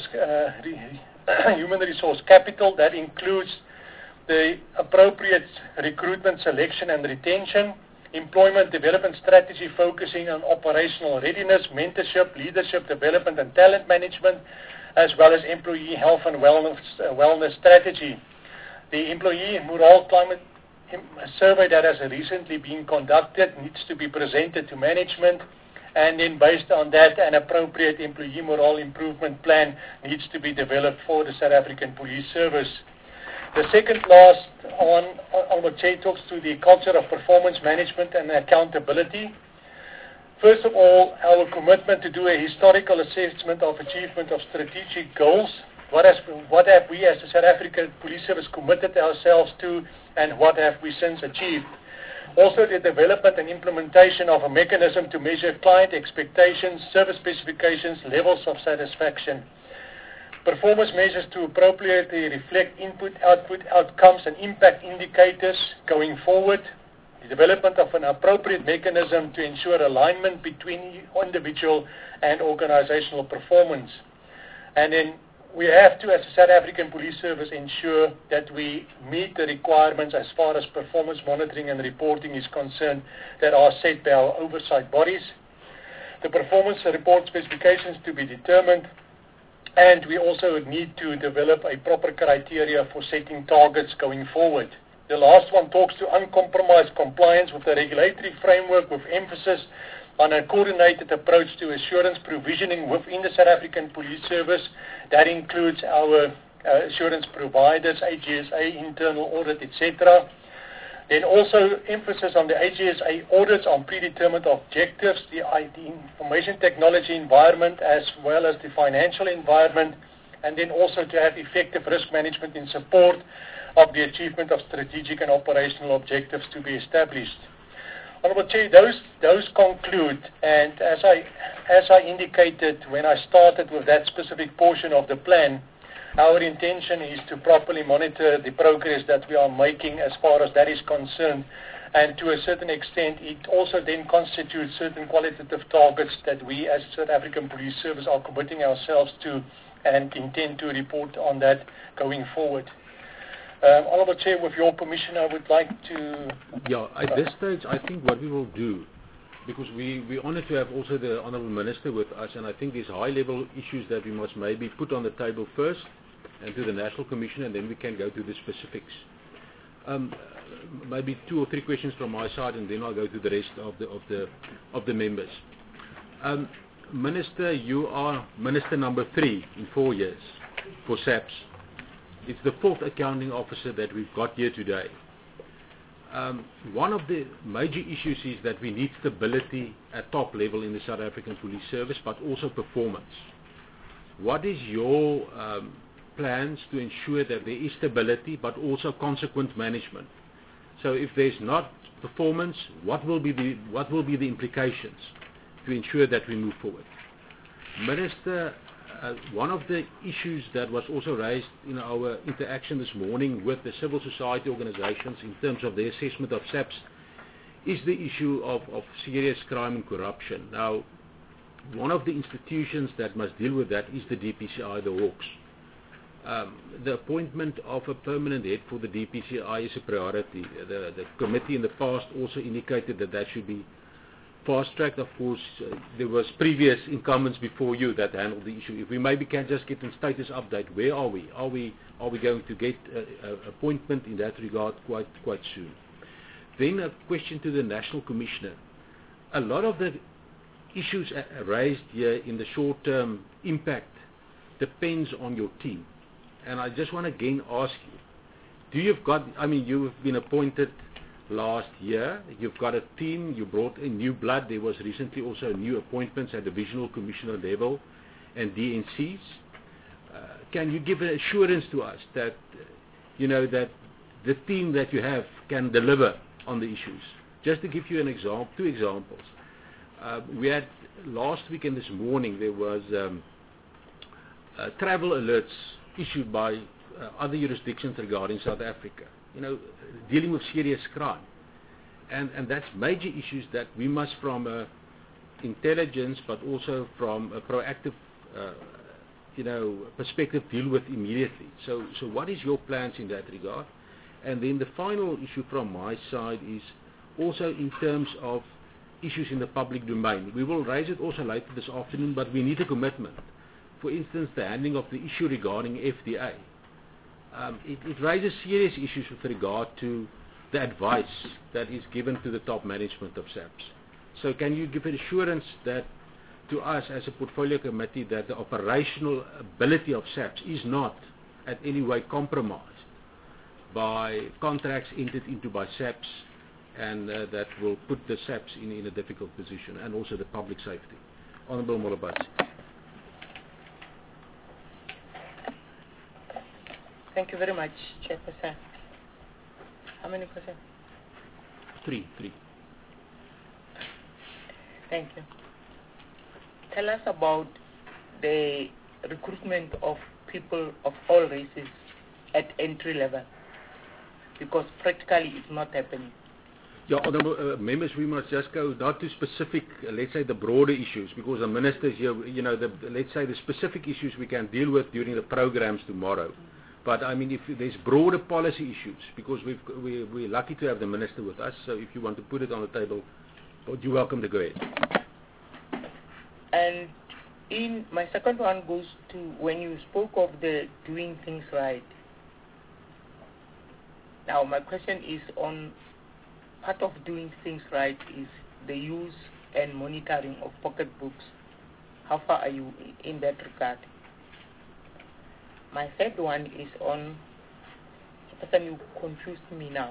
capital that includes the appropriate recruitment, selection and retention, employment development strategy focusing on operational readiness, mentorship, leadership development and talent management, as well as employee health and wellness strategy. The employee morale climate survey that has recently been conducted needs to be presented to management, and then based on that an appropriate employee morale improvement plan needs to be developed for the South African Police Service. The second last on what Jay talks to the culture of performance management and accountability. First of all, our commitment to do a historical assessment of achievement of strategic goals what have we as the South African Police Service committed ourselves to, and what have we since achieved. Also, the development and implementation of a mechanism to measure client expectations, service specifications, levels of satisfaction. Performance measures to appropriately reflect input, output, outcomes, and impact indicators going forward. The development of an appropriate mechanism to ensure alignment between individual and organizational performance. And then we have to, as the South African Police Service, ensure that we meet the requirements as far as performance monitoring and reporting is concerned that are set by our oversight bodies. The performance report specifications to be determined, and we also need to develop a proper criteria for setting targets going forward. The last one talks to uncompromised compliance with the regulatory framework with emphasis on a coordinated approach to assurance provisioning within the South African Police Service. That includes our assurance providers, AGSA, internal audit, etc. Then also emphasis on the AGSA audits on predetermined objectives, the information technology environment as well as the financial environment, and then also to have effective risk management in support of the achievement of strategic and operational objectives to be established. Honourable Chair, those conclude, and as I indicated when I started with that specific portion of the plan, our intention is to properly monitor the progress that we are making as far as that is concerned, and to a certain extent it also then constitutes certain qualitative targets that we as South African Police Service are committing ourselves to and intend to report on that going forward. Honourable Chair, with your permission, I would like to... Yeah, at this stage, I think what we will do, because we're honoured to have also the Honourable Minister with us, and I think there's high-level issues that we must maybe put on the table first, and to the National Commission, and then we can go to the specifics. Maybe 2 or 3 questions from my side, and then I'll go to the rest of the members. Minister, you are Minister number 3 in 4 years for SAPS. It's the 4th accounting officer that we've got here today. One of the major issues is that we need stability at top level in the South African Police Service, but also performance. What is your plans to ensure that there is stability, but also consequent management? So if there's not performance, what will be the implications to ensure that we move forward? Minister, one of the issues that was also raised in our interaction this morning with the civil society organizations in terms of the assessment of SAPS is the issue of serious crime and corruption. Now, one of the institutions that must deal with that is the DPCI, the Hawks. The appointment of a permanent head for the DPCI is a priority. The committee in the past also indicated that that should be fast-tracked. Of course, there was previous incumbents before you that handled the issue. If we maybe can just get a status update, where are we? Are we going to get an appointment in that regard quite soon? Then a question to the National Commissioner. A lot of the issues raised here in the short-term impact depends on your team. And I just want to again ask you, you've been appointed last year, you've got a team, you brought in new blood, there was recently also new appointments at divisional commissioner level and DNCs. Can you give an assurance to us that, that the team that you have can deliver on the issues? Just to give you an example, 2 examples. We had last week and this morning there was travel alerts issued by other jurisdictions regarding South Africa, dealing with serious crime. And that's major issues that we must, from intelligence but also from a proactive perspective, deal with immediately. So what is your plans in that regard? And then the final issue from my side is also in terms of issues in the public domain. We will raise it also later this afternoon, but we need a commitment. For instance, the handling of the issue regarding FDA. It raises serious issues with regard to the advice that is given to the top management of SAPS. So can you give an assurance that to us as a portfolio committee that the operational ability of SAPS is not at any way compromised by contracts entered into by SAPS, and that will put the SAPS in a difficult position, and also the public safety? Honourable Molobasi. Thank you very much, Chairperson. How many questions? Three. Thank you. Tell us about the recruitment of people of all races at entry level, because practically it's not happening. Yeah, honourable members, we must just go not to specific, let's say the broader issues, because the ministers here, let's say the specific issues we can deal with during the programs tomorrow. But I mean, if there's broader policy issues, because we're lucky to have the minister with us, so if you want to put it on the table, you're welcome to go ahead. And my second one goes to when you spoke of the doing things right. Now my question is on part of doing things right is the use and monitoring of pocketbooks. How far are you in that regard? My third one is on, you confused me now.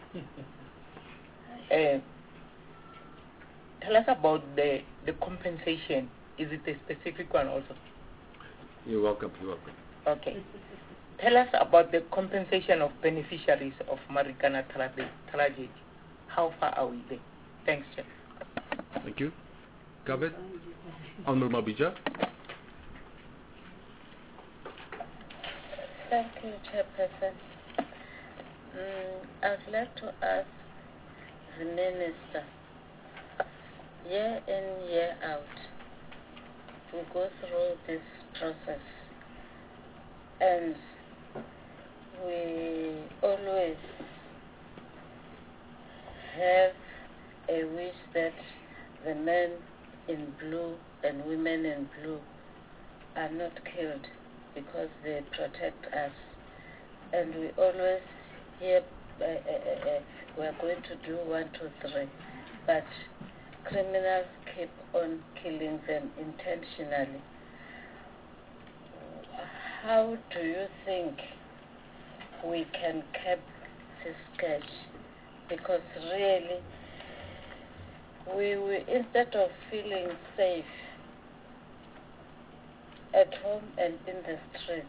Tell us about the compensation. Is it a specific one also? You're welcome. Okay. Tell us about the compensation of beneficiaries of Marikana tragedy. How far are we there? Thanks, Chair. Thank you. Covered. Honourable Mabija. Thank you, Chairperson. I'd like to ask the Minister, year in, year out, we go through this process and we always have a wish that the men in blue and women in blue are not killed because they protect us. And we always hear we are going to do 1, 2, 3, but criminals keep on killing them intentionally. How do you think we can cap this cash? Because really, we instead of feeling safe at home and in the streets,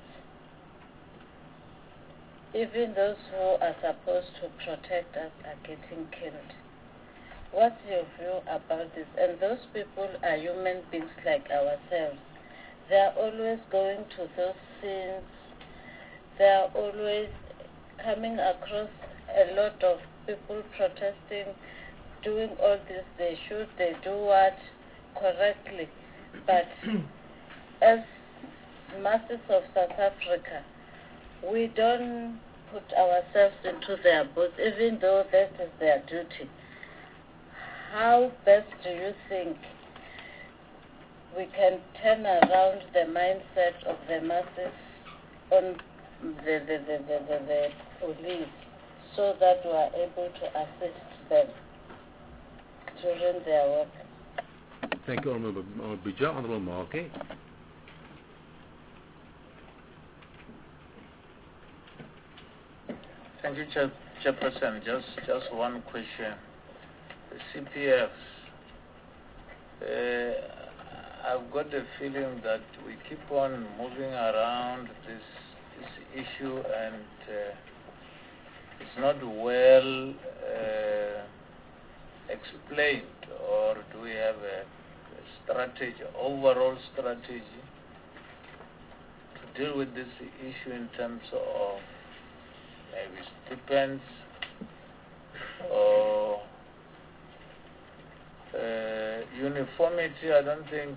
even those who are supposed to protect us are getting killed. What's your view about this? And those people are human beings like ourselves. They are always going to those scenes. They are always coming across a lot of people protesting, doing all this. They should, they do what correctly. But as masses of South Africa, we don't put ourselves into their boots, even though that is their duty. How best do you think we can turn around the mindset of the masses on the police so that we are able to assist them during their work? Thank you, Honourable Mabija. Honourable Marke. Thank you, Chairperson. Just one question. The CPFs, I've got the feeling that we keep on moving around this issue and it's not well explained, or do we have a strategy, overall strategy to deal with this issue in terms of maybe stipends or uniformity? I don't think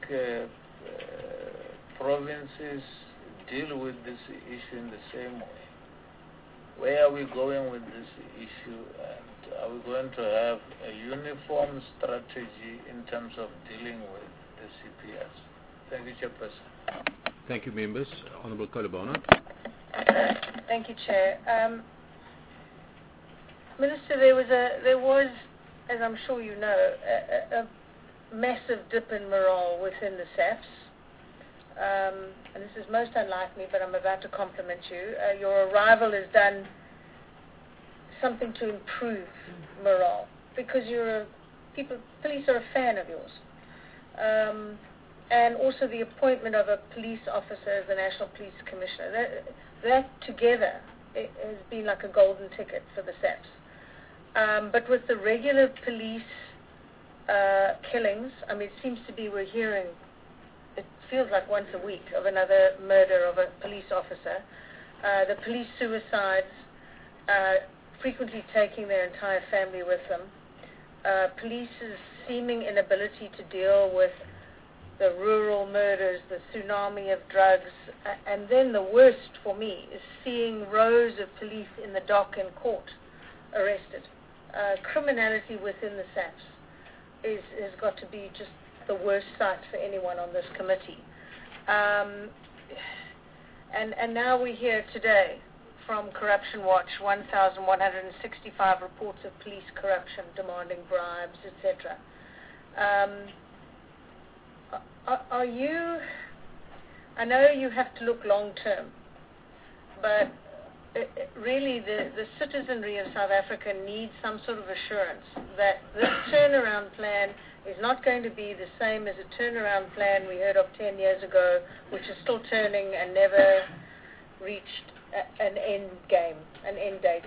provinces deal with this issue in the same way. Where are we going with this issue, and are we going to have a uniform strategy in terms of dealing with the CPS? Thank you, Chairperson. Thank you, members. Honourable Kolobana. Thank you, Chair. Minister, there was, as I'm sure you know, a massive dip in morale within the SAFs. And this is most unlike me, but I'm about to compliment you. Your arrival has done something to improve morale, because police are a fan of yours. and also the appointment of a police officer as the National Police Commissioner. That together has been like a golden ticket for the SAPS. But with the regular police killings, I mean, it seems to be we're hearing, it feels like once a week, of another murder of a police officer. The police suicides, frequently taking their entire family with them. Police's seeming inability to deal with the rural murders, the tsunami of drugs, and then the worst for me is seeing rows of police in the dock and court arrested. Criminality within the SAPS has got to be just the worst sight for anyone on this committee. And now we hear today from Corruption Watch 1,165 reports of police corruption, demanding bribes, etc. Are you, I know you have to look long term, but really the citizenry of South Africa needs some sort of assurance that this turnaround plan is not going to be the same as a turnaround plan we heard of 10 years ago, which is still turning and never reached an end game, an end date.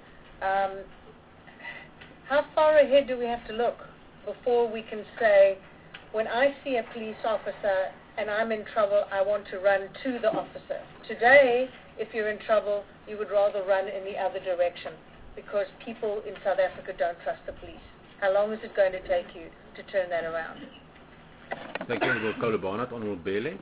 How far ahead do we have to look before we can say, when I see a police officer and I'm in trouble, I want to run to the officer? Today, if you're in trouble, you would rather run in the other direction because people in South Africa don't trust the police. How long is it going to take you to turn that around? Thank you, Honorable Barnard. Honorable Bailey.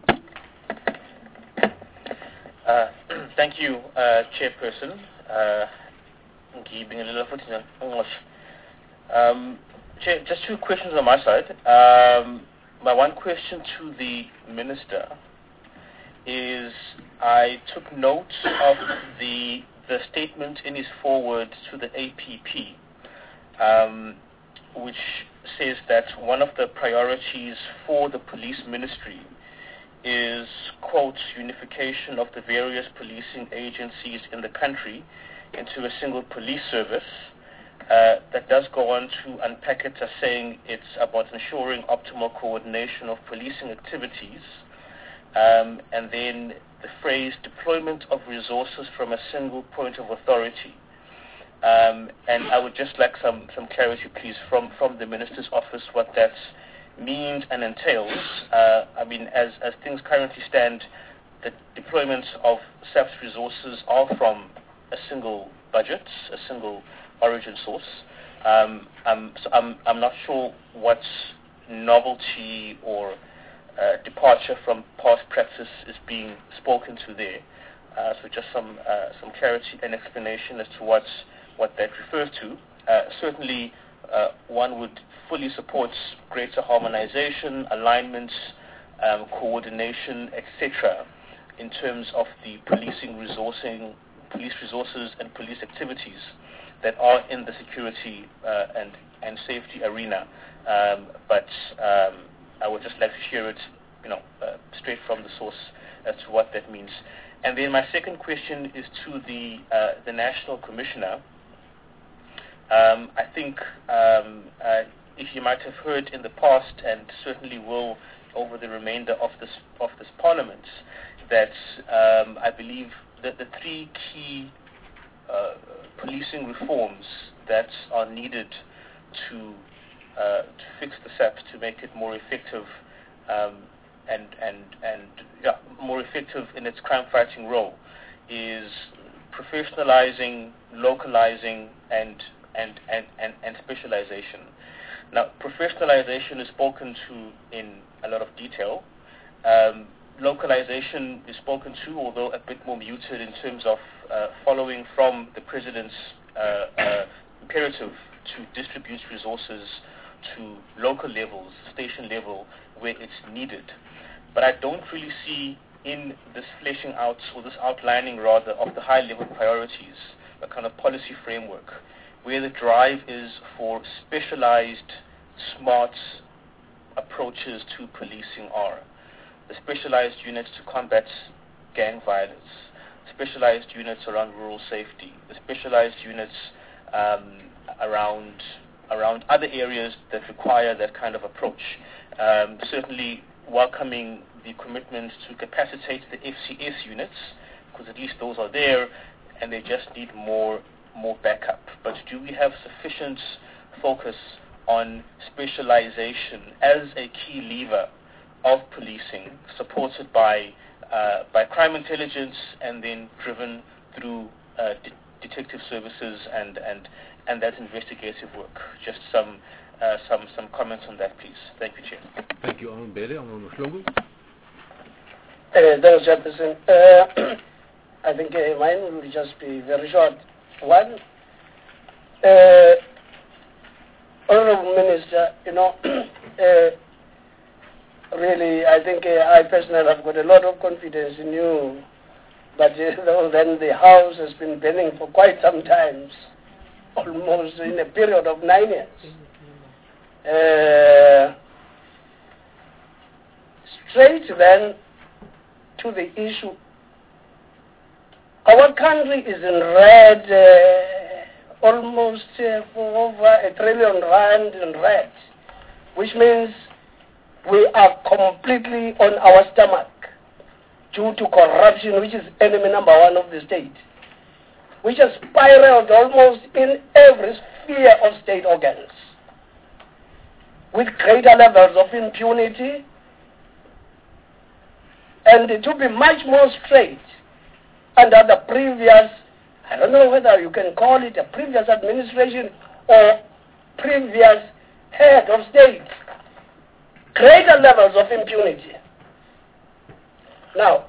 Thank you, Chairperson. Keeping a little foot in English. Chair, just two questions on my side. My one question to the Minister is, I took note of the statement in his foreword to the APP, which says that one of the priorities for the police ministry is, quote, unification of the various policing agencies in the country into a single police service. That does go on to unpack it as saying it's about ensuring optimal coordination of policing activities, and then the phrase deployment of resources from a single point of authority. And I would just like some clarity, please, from the Minister's office, what that means and entails. I mean, as things currently stand, the deployments of SAPS resources are from a single budget, a single origin source. So I'm not sure what novelty or departure from past practice is being spoken to there. So just some clarity and explanation as to what that refers to. Certainly, one would fully support greater harmonization, alignment, coordination, etc., in terms of the policing resourcing, police resources and police activities that are in the security and safety arena. But I would just like to hear it, straight from the source as to what that means. And then my second question is to the National Commissioner. I think if you might have heard in the past, and certainly will over the remainder of this Parliament, that I believe that the three key policing reforms that are needed to fix the SAPS, to make it more effective more effective in its crime-fighting role, is professionalizing, localizing, and specialization. Now, professionalization is spoken to in a lot of detail. Localization is spoken to, although a bit more muted, in terms of following from the President's imperative to distribute resources to local levels, station level, where it's needed. But I don't really see in this fleshing out, or this outlining rather, of the high-level priorities, a kind of policy framework, where the drive is for specialized, smart approaches to policing are. The specialized units to combat gang violence, specialized units around rural safety, the specialized units around other areas that require that kind of approach. Certainly welcoming the commitment to capacitate the FCS units, because at least those are there, and they just need more backup. But do we have sufficient focus on specialization as a key lever of policing, supported by crime intelligence and then driven through detective services and that investigative work? Just some comments on that, please. Thank you, Chair. Thank you, Alman Bele. Alman Mhlongo. Thanks, Jefferson. I think mine will just be very short. One, Honorable Minister, really, I think I personally have got a lot of confidence in you, but then the house has been burning for quite some time, almost in a period of 9 years. Straight then to the issue. Our country is in red, almost for over R1 trillion in red, which means we are completely on our stomach due to corruption, which is enemy number one of the state, which has spiraled almost in every sphere of state organs, with greater levels of impunity, and to be much more straight under the previous, I don't know whether you can call it a previous administration or previous head of state, greater levels of impunity. Now,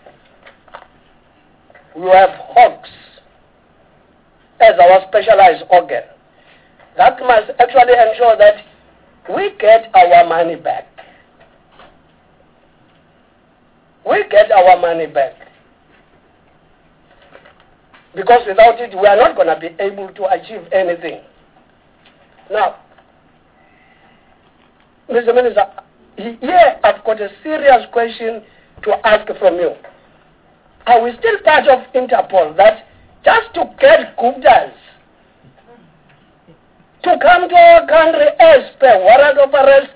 we have Hawks as our specialized organ. That must actually ensure that we get our money back. We get our money back. Because without it, we are not going to be able to achieve anything. Now, Mr. Minister, here I've got a serious question to ask from you. Are we still part of Interpol that just to get Guptas to come to our country as per warrant of arrest?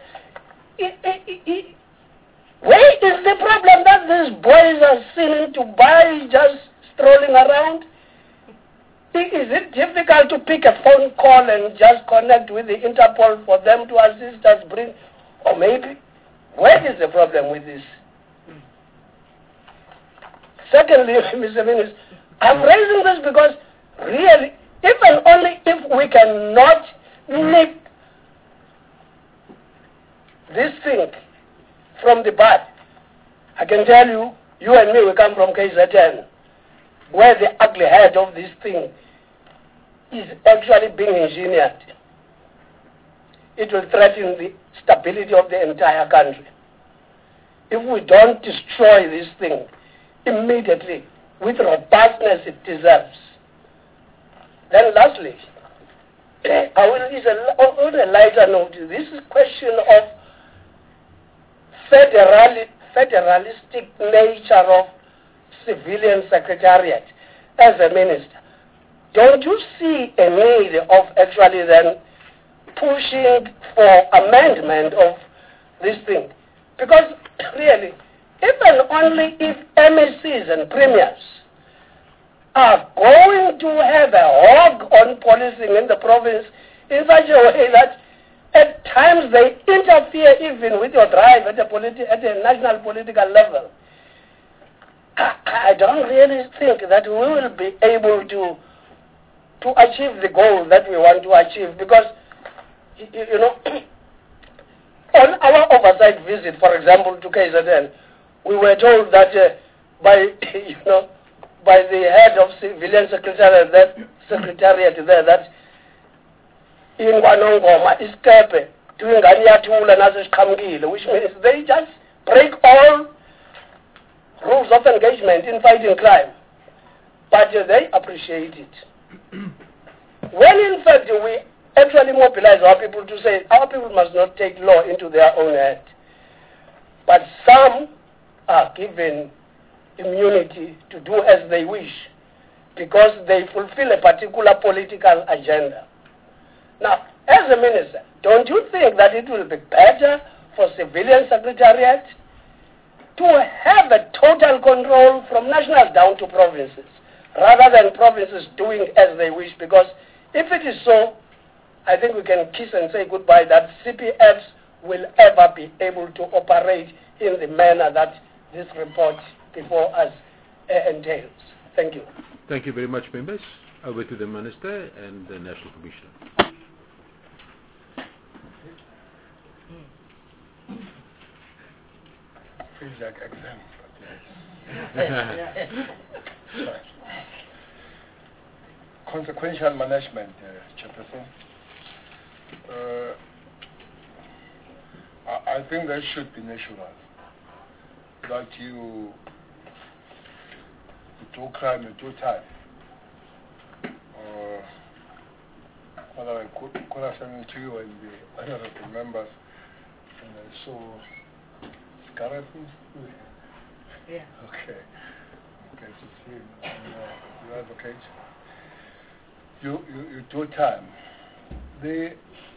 Where is the problem that these boys are seen to buy just strolling around? Is it difficult to pick a phone call and just connect with the Interpol for them to assist us bring, or maybe, where is the problem with this? Secondly, Mr. Minister, I'm raising this because really, if and only if we cannot nip this thing from the bud, I can tell you, you and me, we come from KZN, where the ugly head of this thing is actually being engineered. It will threaten the stability of the entire country. If we don't destroy this thing immediately with robustness it deserves. Then lastly, I will use on a lighter note, this is question of federalistic nature of civilian secretariat as a minister. Don't you see a need of actually then pushing for amendment of this thing? Because really, if and only if MECs and premiers are going to have a hog on policing in the province in such a way that at times they interfere even with your drive at a national political level, I don't really think that we will be able to achieve the goal that we want to achieve, because on our oversight visit, for example, to KZN, we were told that by the head of civilian secretariat there that in Wanongoma is kepe doing Ganyatul and which means they just break all rules of engagement in fighting crime. But they appreciate it. When in fact we actually mobilize our people to say our people must not take law into their own hand, but some are given immunity to do as they wish because they fulfill a particular political agenda. Now, as a minister, don't you think that it will be better for civilian secretariat to have a total control from national down to provinces, rather than provinces doing as they wish. Because if it is so, I think we can kiss and say goodbye that CPFs will ever be able to operate in the manner that this report before us entails. Thank you. Thank you very much, members. Over to the Minister and the National Commissioner. Feels like exam, but yes. Consequential management, Chairperson. I think that should be natural. That you do crime, you do time. What I could have sent to you and the honorable members, and I saw Gareth. Yeah. Okay. Okay, so it's him. You advocate. You do time. The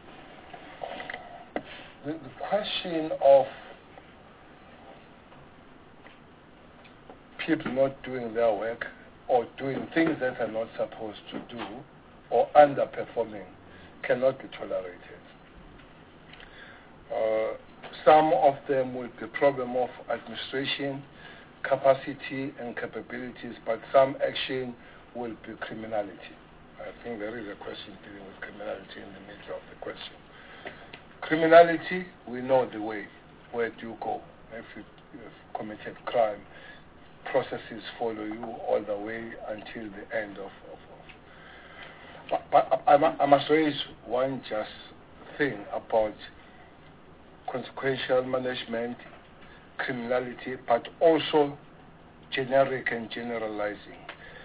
question of people not doing their work or doing things that are not supposed to do or underperforming cannot be tolerated. Some of them will be a problem of administration, capacity and capabilities, but some action will be criminality. I think there is a question dealing with criminality in the middle of the question. Criminality, we know the way. Where do you go? If you've committed crime, processes follow you all the way until the end of. But I must raise one just thing about consequential management, criminality, but also generic and generalizing.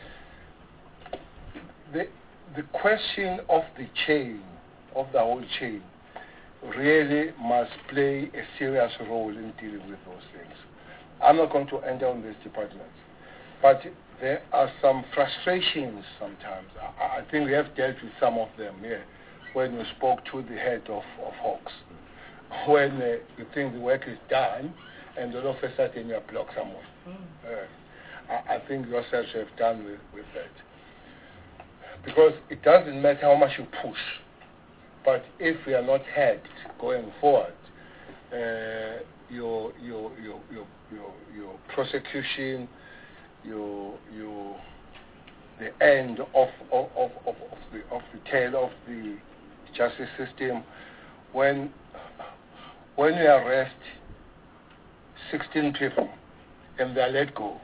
The question of the chain, of the whole chain, really must play a serious role in dealing with those things. I'm not going to enter on these departments, but there are some frustrations sometimes. I think we have dealt with some of them here when we spoke to the head of Hawks. When you think the work is done and all of a sudden you are blocked somewhere. I think yourselves have done with that. Because it doesn't matter how much you push, but if we are not helped going forward, your prosecution, the end of the tail of the justice system, when you arrest 16 people and they are let go,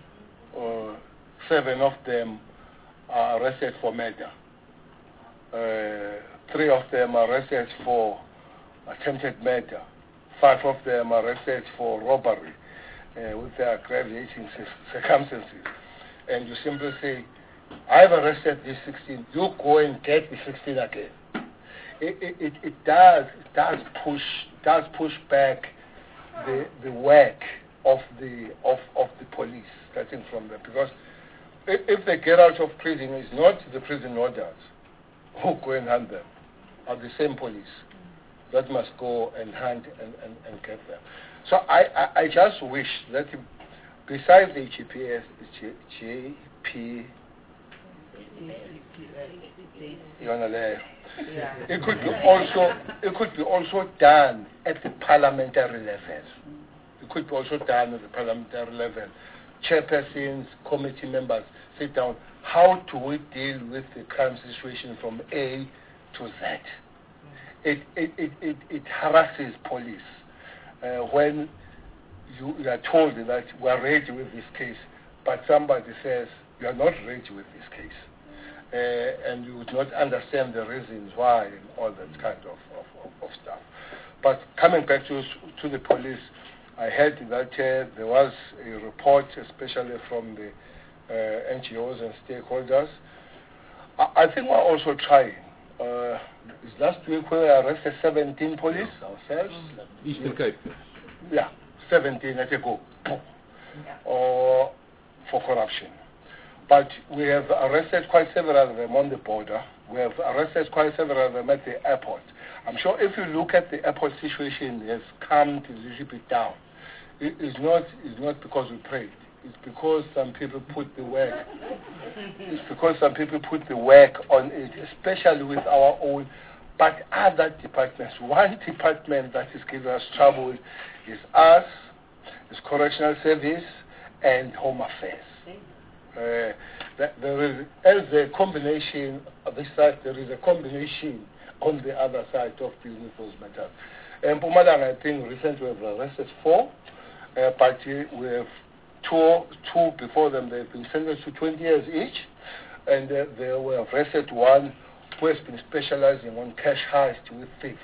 7 of them are arrested for murder. 3 of them are arrested for attempted murder. 5 of them are arrested for robbery with their aggravating circumstances. And you simply say, I've arrested these 16, you go and get the 16 again. It does push back the work of the police, starting from there. Because if they get out of prison, it's not the prison orders who go and hunt them, are the same police that must go and hunt and get them. So I just wish that besides the JP, it could be also done at the parliamentary level. It could be also done at the parliamentary level. Chairpersons, committee members sit down. How do we deal with the crime situation from A to Z? It harasses police when you are told that we are ready with this case, but somebody says you are not ready with this case, and you would not understand the reasons why and all that kind of stuff. But coming back to the police, I heard that there was a report, especially from the NGOs and stakeholders. I think we're also trying. Last week we arrested 17 police ourselves. Eastern Cape. Yeah, 17 at a go. Or for corruption. But we have arrested quite several of them on the border. We have arrested quite several of them at the airport. I'm sure if you look at the airport situation, it has calmed a little bit down. It's not because we prayed. It's because some people put the work. It's because some people put the work on it, especially with our own, but other departments. One department that is giving us trouble is us, is Correctional Service, and Home Affairs. There is a combination on this side. There is a combination on the other side of dealing with those matters. And Mpumalanga, I think recently we have arrested 4, but we have two before them. They've been sentenced to 20 years each, and they were arrested one who has been specializing on cash heist with thieves,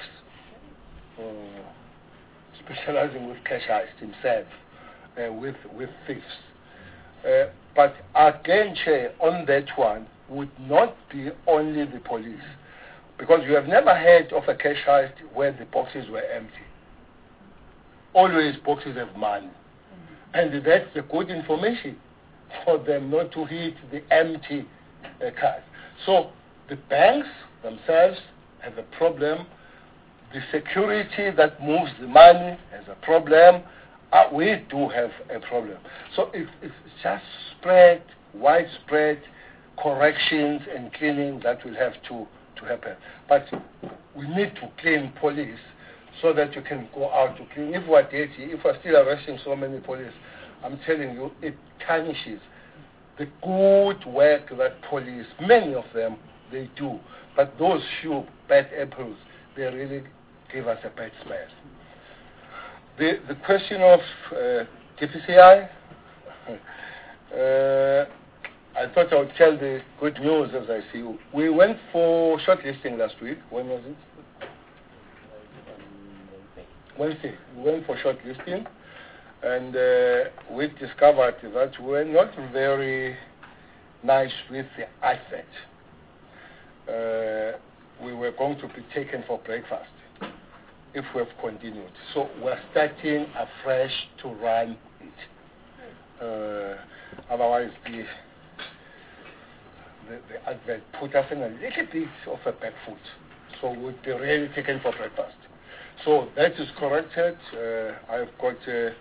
specializing with cash heist himself, with thieves. But again, Chair, on that one would not be only the police, because you have never heard of a cash heist where the boxes were empty. Always boxes have money. And that's the good information for them not to hit the empty cars. So the banks themselves have a problem. The security that moves the money has a problem. We do have a problem. So it's just widespread corrections and cleaning that will have to happen. But we need to clean police so that you can go out to clean. If we're dirty, if we're still arresting so many police, I'm telling you, it tarnishes the good work that police, many of them, they do. But those few bad apples, they really give us a bad smell. The question of DPCI, I thought I would tell the good news as I see you. We went for shortlisting last week. When was it? Wednesday. We went for shortlisting, and we discovered that we were not very nice with the IFET. We were going to be taken for breakfast if we have continued. So we're starting afresh to run it. Otherwise, the advert put us in a little bit of a back foot. So we'd be really taken for breakfast. So that is corrected. I've got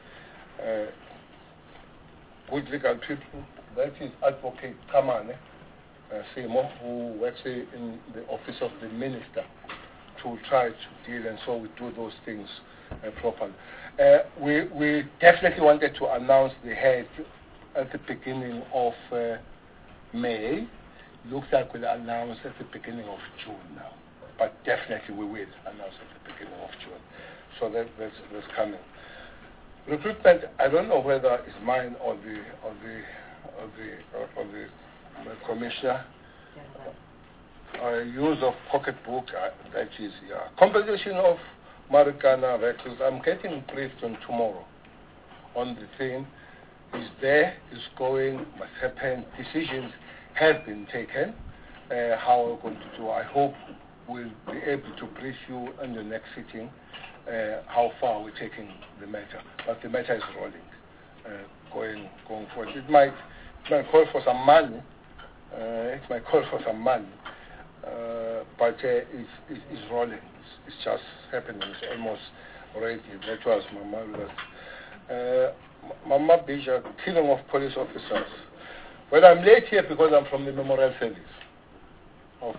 good legal people. That is Advocate Kamane Simo, who works in the office of the minister to try to deal, and so we do those things properly. We definitely wanted to announce the head at the beginning of May. Looks like we'll announce at the beginning of June now. But definitely we will announce at the beginning of June. So that's coming. Recruitment, I don't know whether it's mine or the commissioner. Use of pocketbook, that is, compensation of Marikana recruits. I'm getting briefed on tomorrow on the thing. Is there, is going, must happen. Decisions have been taken. How we're going to do, I hope we'll be able to brief you in the next sitting how far we're taking the matter. But the matter is rolling, going forward. It might call for some money. But it's rolling. It's just happening. It's almost already. That was Mama Bija, killing of police officers. Well, I'm late here because I'm from the memorial service of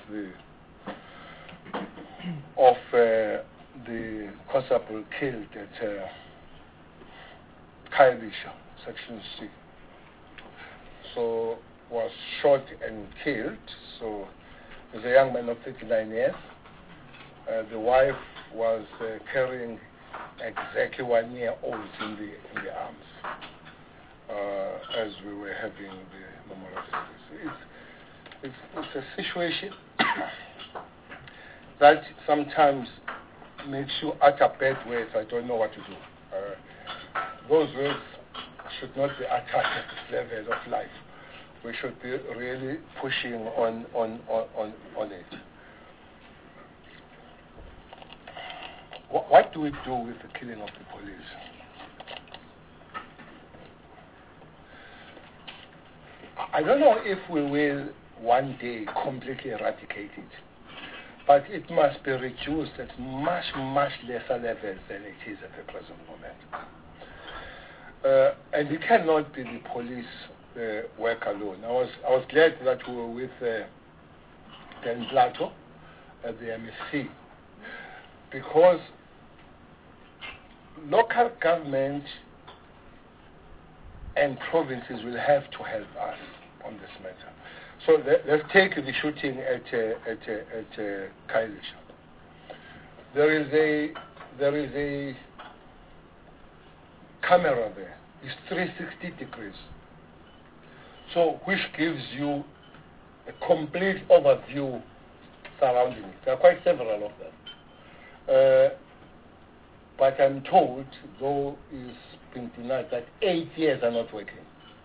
the constable killed at Khayelitsha, Section C. So was shot and killed. So he's a young man of 39 years. The wife was carrying exactly 1 year old in the arms as we were having the memorial service. It's a situation that sometimes makes you utter bad words. I don't know what to do. Those words should not be uttered at this level of life. We should be really pushing on it. What do we do with the killing of the police? I don't know if we will one day completely eradicate it, but it must be reduced at much, much lesser levels than it is at the present moment. And it cannot be the police work alone. I was glad that we were with Dan Plato at the MSC, because local government and provinces will have to help us on this matter. So let's take the shooting at Khayelitsha. There is a camera there. It's 360 degrees. So which gives you a complete overview surrounding it. There are quite several of them. But I'm told, though it's been denied, that 8 years are not working.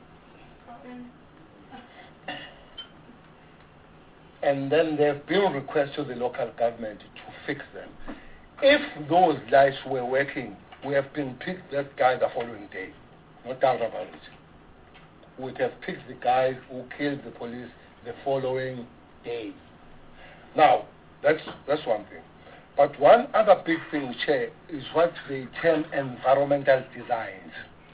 And then there have been requests to the local government to fix them. If those lights were working, we have been picked that guy the following day. No doubt about it. We would have picked the guy who killed the police the following day. Now, that's one thing. But one other big thing, Chair, is what they term environmental designs.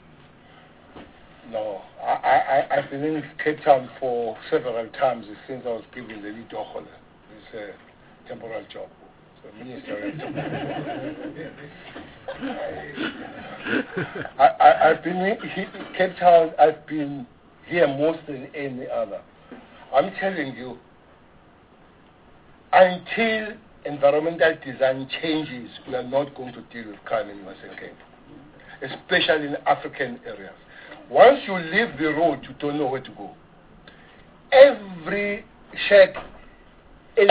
No, I've been in Cape Town for several times since I was given the lead this temporal job. So ministerial job. I've been in Cape Town, I've been here more than any other. I'm telling you, until environmental design changes, we are not going to deal with crime in Western Cape, especially in African areas. Once you leave the road, you don't know where to go. Every shack in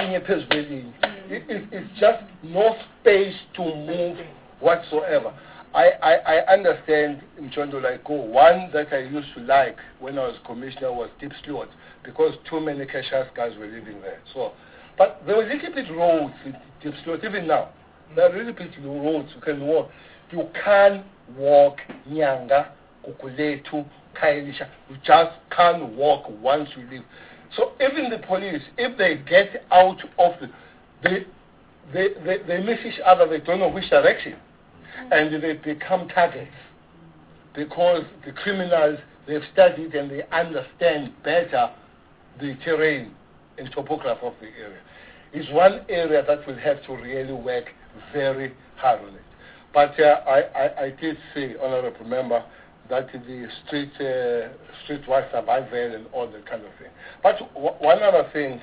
it's just no space to move whatsoever. I understand in Chondo like one that I used to like when I was commissioner was Deep Slot, because too many Cassius guys were living there. So, but there were little bit roads in Deep Slot, even now. There are little bit roads you can walk. You can't walk Nyanga, Kukuletu, Khayelitsha. You just can't walk once you leave. So even the police, if they get out of they miss each other, they don't know which direction. And they become targets. Because the criminals, they've studied and they understand better the terrain and topography of the area. It's one area that will have to really work very hard on it. But I did say, Honorable Member, that the streetwise survival and all that kind of thing. But one other thing,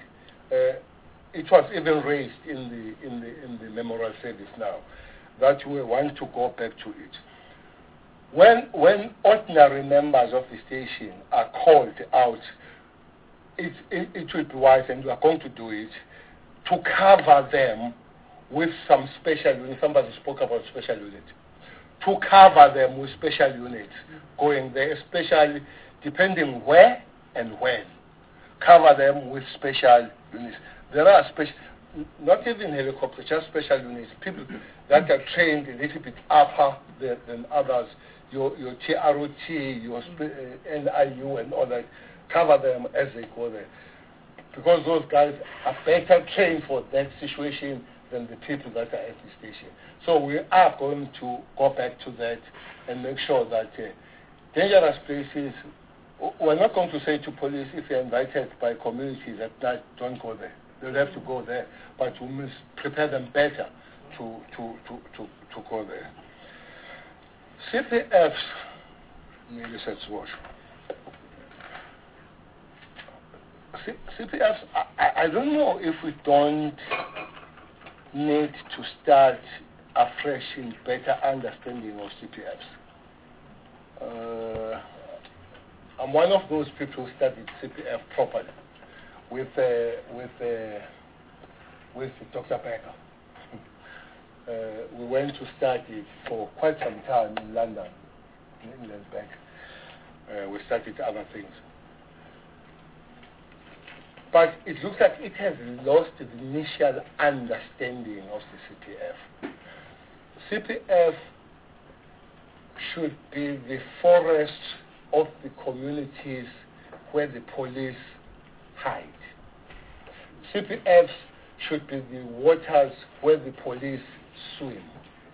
it was even raised in the memorial service now, that we want to go back to it. When ordinary members of the station are called out, it would be wise, and we are going to do it, to cover them with some special unit. Somebody spoke about special unit. To cover them with special units going there, especially depending where and when. Cover them with special units. There are special, not even helicopters, just special units, people that are trained a little bit upper than others, your TROT, your NIU and all that, cover them as they go there. Because those guys are better trained for that situation than the people that are at the station. So we are going to go back to that and make sure that dangerous places, we're not going to say to police, if they're invited by communities at night, don't go there. They'll have to go there, but we must prepare them better to go there. CPFs, maybe that's what. CPFs, I don't know if we don't need to start afresh in better understanding of CPFs. I'm one of those people who studied CPF properly with Dr. Becker. We went to study for quite some time in London, in England Bank. We studied other things. But it looks like it has lost the initial understanding of the CPF. CPF should be the forest of the communities where the police hide. CPFs should be the waters where the police swim.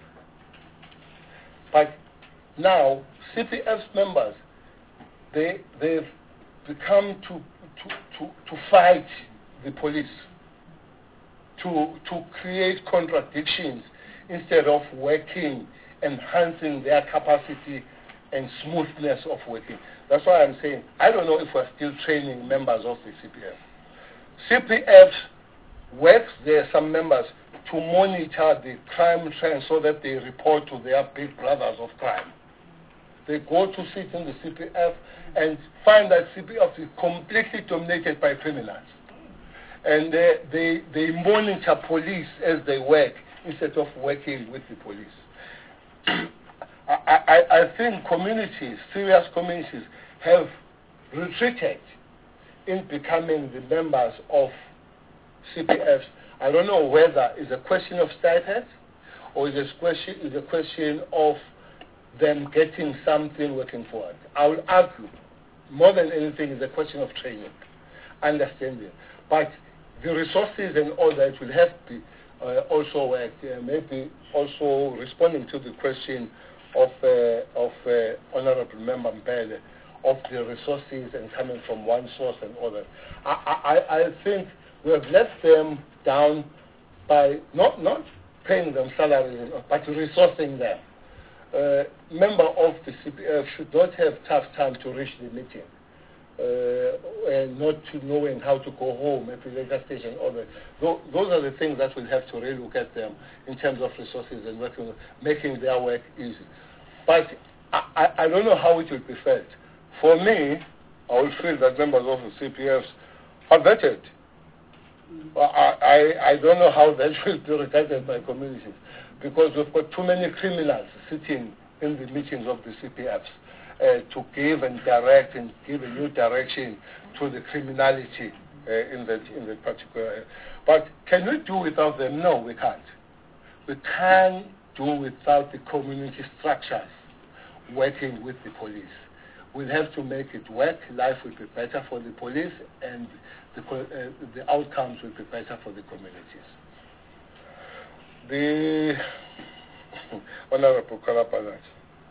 But now, CPF's members, they've become to fight the police, to create contradictions instead of working, enhancing their capacity and smoothness of working. That's why I'm saying, I don't know if we're still training members of the CPF. CPF works, there are some members, to monitor the crime trend so that they report to their big brothers of crime. They go to sit in the CPF and find that CPF is completely dominated by criminals. And they monitor police as they work instead of working with the police. I think communities, serious communities, have retreated in becoming the members of CPFs. I don't know whether it's a question of status or it's a question of them getting something working for it. I will argue, more than anything, it's a question of training, understanding. But the resources and all that will have to also work. Maybe also responding to the question of Honorable Member Mpele, of the resources and coming from one source and all that. I think we have let them down by not paying them salaries, but resourcing them. Member of the CPF should not have tough time to reach the meeting, and not to knowing how to go home at the later stage and all that. Those are the things that we'll have to really look at them in terms of resources and making their work easy. But I don't know how it will be felt. For me, I will feel that members of the CPFs are vetted. I don't know how that will be regarded by communities, because we've got too many criminals sitting in the meetings of the CPFs to give and direct and give a new direction to the criminality in that particular area. But can we do without them? No, we can't. We can't do without the community structures working with the police. We'll have to make it work. Life will be better for the police, and the outcomes will be better for the communities. The Honorable Kalapalat,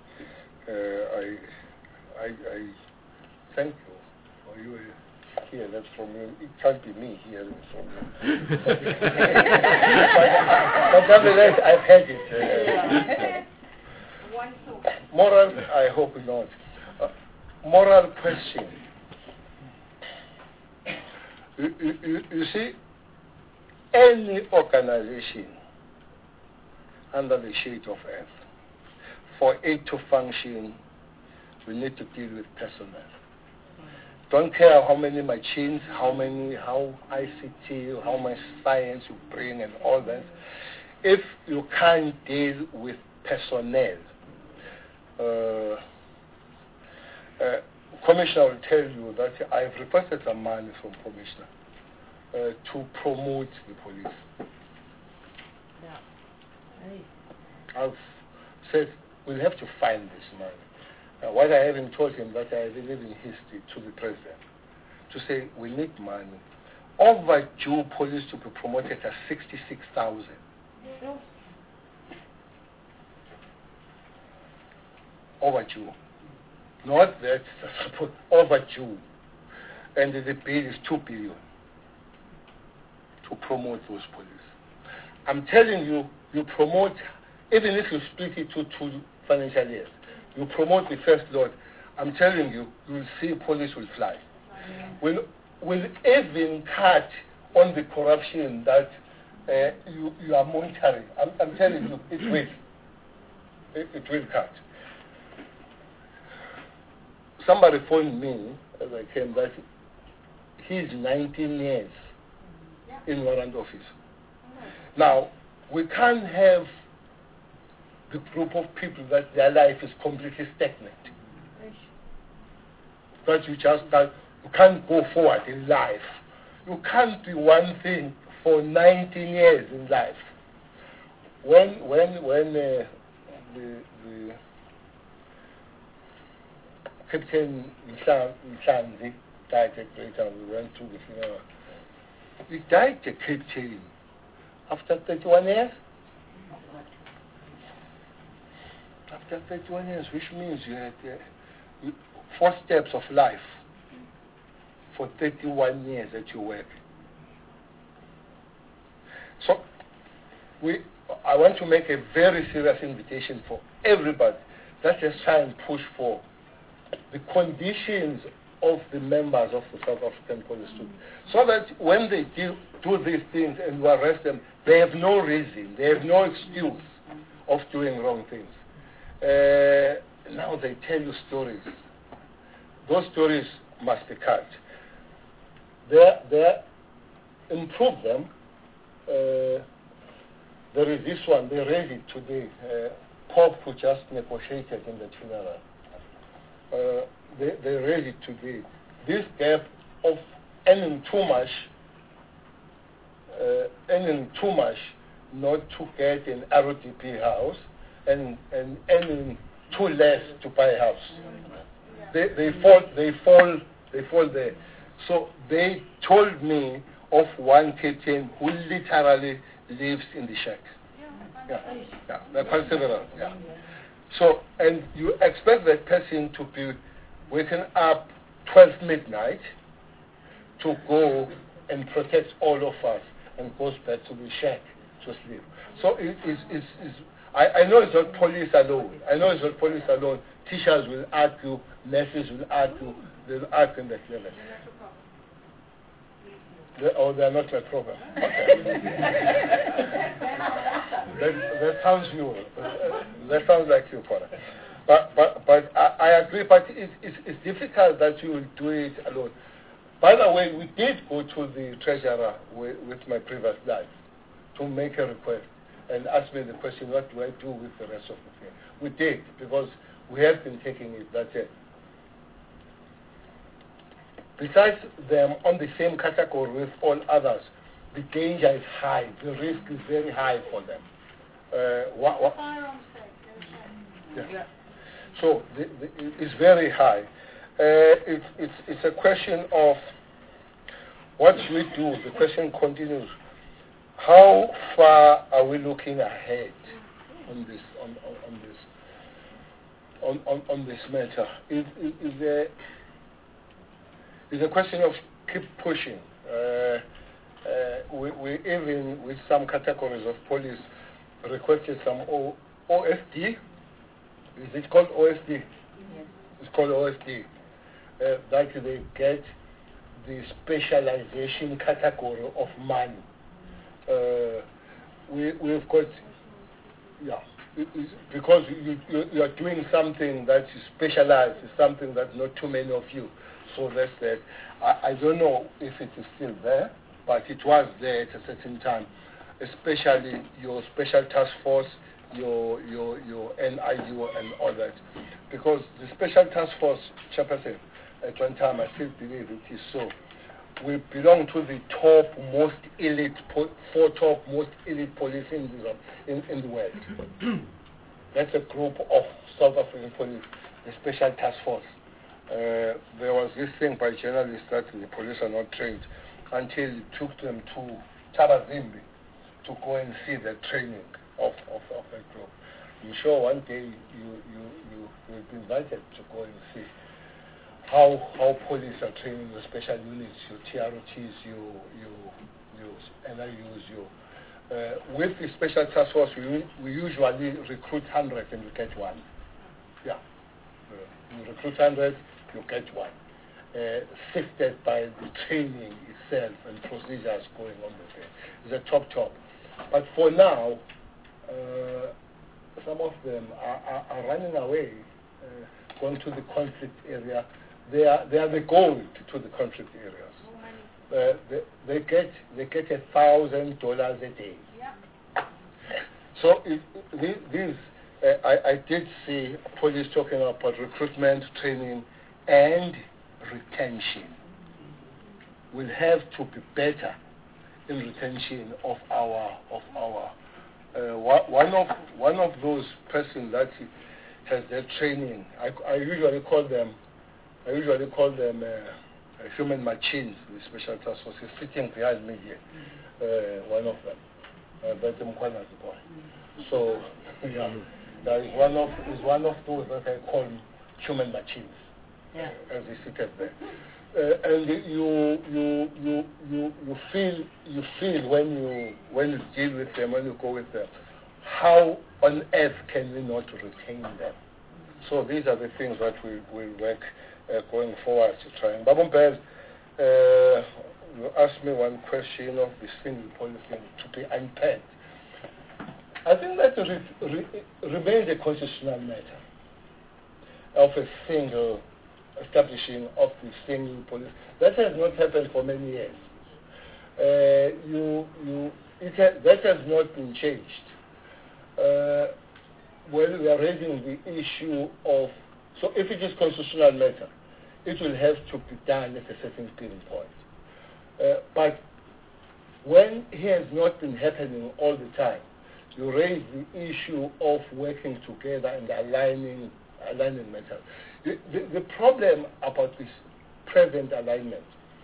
I thank you for you here. That's from you. It can't be me hearing from you. But nonetheless, I've had it. Moral, I hope not. Moral question. You see, any organization under the shade of earth, for it to function, we need to deal with personnel. Don't care how many machines, how ICT, how much science you bring and all that. If you can't deal with personnel, Commissioner will tell you that I've requested some money from Commissioner to promote the police. Yeah. I've said we'll have to find this money. What I haven't told him that I believe in history to the president, to say we need money. Overdue police to be promoted at 66,000. Yeah. Overdue. Not that, overdue. And the bill is 2 billion to promote those police. I'm telling you, you promote, even if you split it to 2 financial years, you promote the first lot, I'm telling you, you'll see police will fly. Will even cut on the corruption that you are monitoring. I'm telling you, it will. It will cut. Somebody phoned me as I came that he's 19 years in warrant office. Now, we can't have the group of people that their life is completely stagnant. That you can't go forward in life. You can't be one thing for 19 years in life. When the Captain Mhlanzi died at Greater, we went to the funeral. He died at Cape Town After 31 years? After 31 years, which means you had 4 steps of life for 31 years that you work. So, I want to make a very serious invitation for everybody. Let's just try and push for the conditions of the members of the South African Police, so that when they do these things and you arrest them, they have no reason, they have no excuse of doing wrong things. Now they tell you stories. Those stories must be cut. They improve them. There is this one, they raised it today. Pope who just negotiated in the funeral. They raised it today. This gap of earning too much not to get an RDP house, and earning too less to buy a house. They fall there. So they told me of one captain who literally lives in the shack. Yeah, there are quite several. Yeah. So, and you expect that person to be waking up 12 midnight to go and protect all of us, and goes back to the shack to sleep. So I know it's not police alone. Teachers will argue, nurses will argue, they'll argue in that level. They're not my problem. Okay. that sounds you. That sounds like you, Paula. But I agree. But it's difficult that you will do it alone. By the way, we did go to the treasurer with my previous life to make a request and ask me the question, what do I do with the rest of the thing? We did, because we have been taking it. That's it. Besides them on the same category with all others, the danger is high. The risk is very high for them. Yeah. So it's very high. It's a question of what we do. The question continues: how far are we looking ahead on this matter? It's a question of keep pushing. We even, with some categories of police, requested some OSD. Is it called OSD? Yes. It's called OSD. That they get the specialization category of money. We've got, because you are doing something that is specialized, something that not too many of you. So that's that. I don't know if it is still there, but it was there at a certain time, especially your special task force, your NIU and all that. Because the special task force, Chairperson, at one time I still believe it is so. We belong to the top most elite, 4 top most elite police in the world. That's a group of South African police, the special task force. There was this thing by journalists that the police are not trained, until it took them to Tarazimbi to go and see the training of that group. I'm sure one day you will be invited to go and see how police are training the special units, your TROTs, your NIUs, with the special task force, we usually recruit 100 and you get 1. Yeah. You recruit 100, you get 1. Sifted by the training itself and procedures going on with it. It's a top. But for now, some of them are running away, going to the conflict area. They are the gold to the conflict areas. They get $1,000 a day. Yeah. So I did see police talking about recruitment, training, and retention. We'll have to be better in retention of our one of those persons that has their training. I usually call them human machines. The special task force is sitting behind me here. One of them. But Mkwana's boy. So, yeah, that is one of those that I call human machines, as he seated there. And you feel when you deal with them, when you go with them, how on earth can we not retain them? So these are the things that we will work going forward to try. And Babum Perez, you asked me one question of the single policy to be unpacked. I think that remains a constitutional matter of a single establishing of the single police. That has not happened for many years. That has not been changed. Well, we are raising the issue of, so if it is constitutional matter, it will have to be done at a certain period point. But when it has not been happening all the time, you raise the issue of working together and aligning matters. The problem about this present alignment,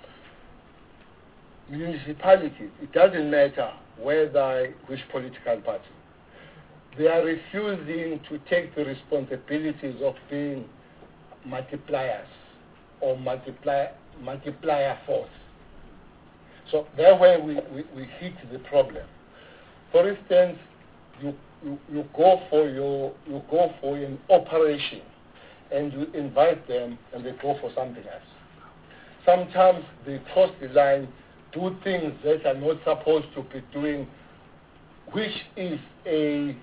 municipalities, it doesn't matter which political party, they are refusing to take the responsibilities of being multipliers or multiplier force. So that's where we hit the problem. For instance, you go for an operation and you invite them and they go for something else. Sometimes they cross the line, do things that are not supposed to be doing, which is a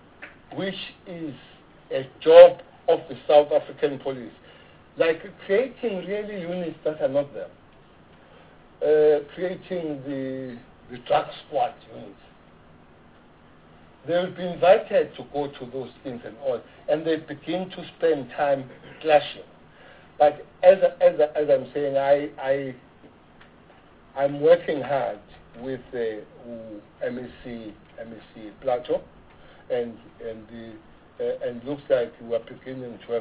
job of the South African police, like creating really units that are not there, creating the drug squad units. They will be invited to go to those things and all, and they begin to spend time clashing. But as I'm saying, I'm working hard with MEC Plato, and looks like we are beginning to have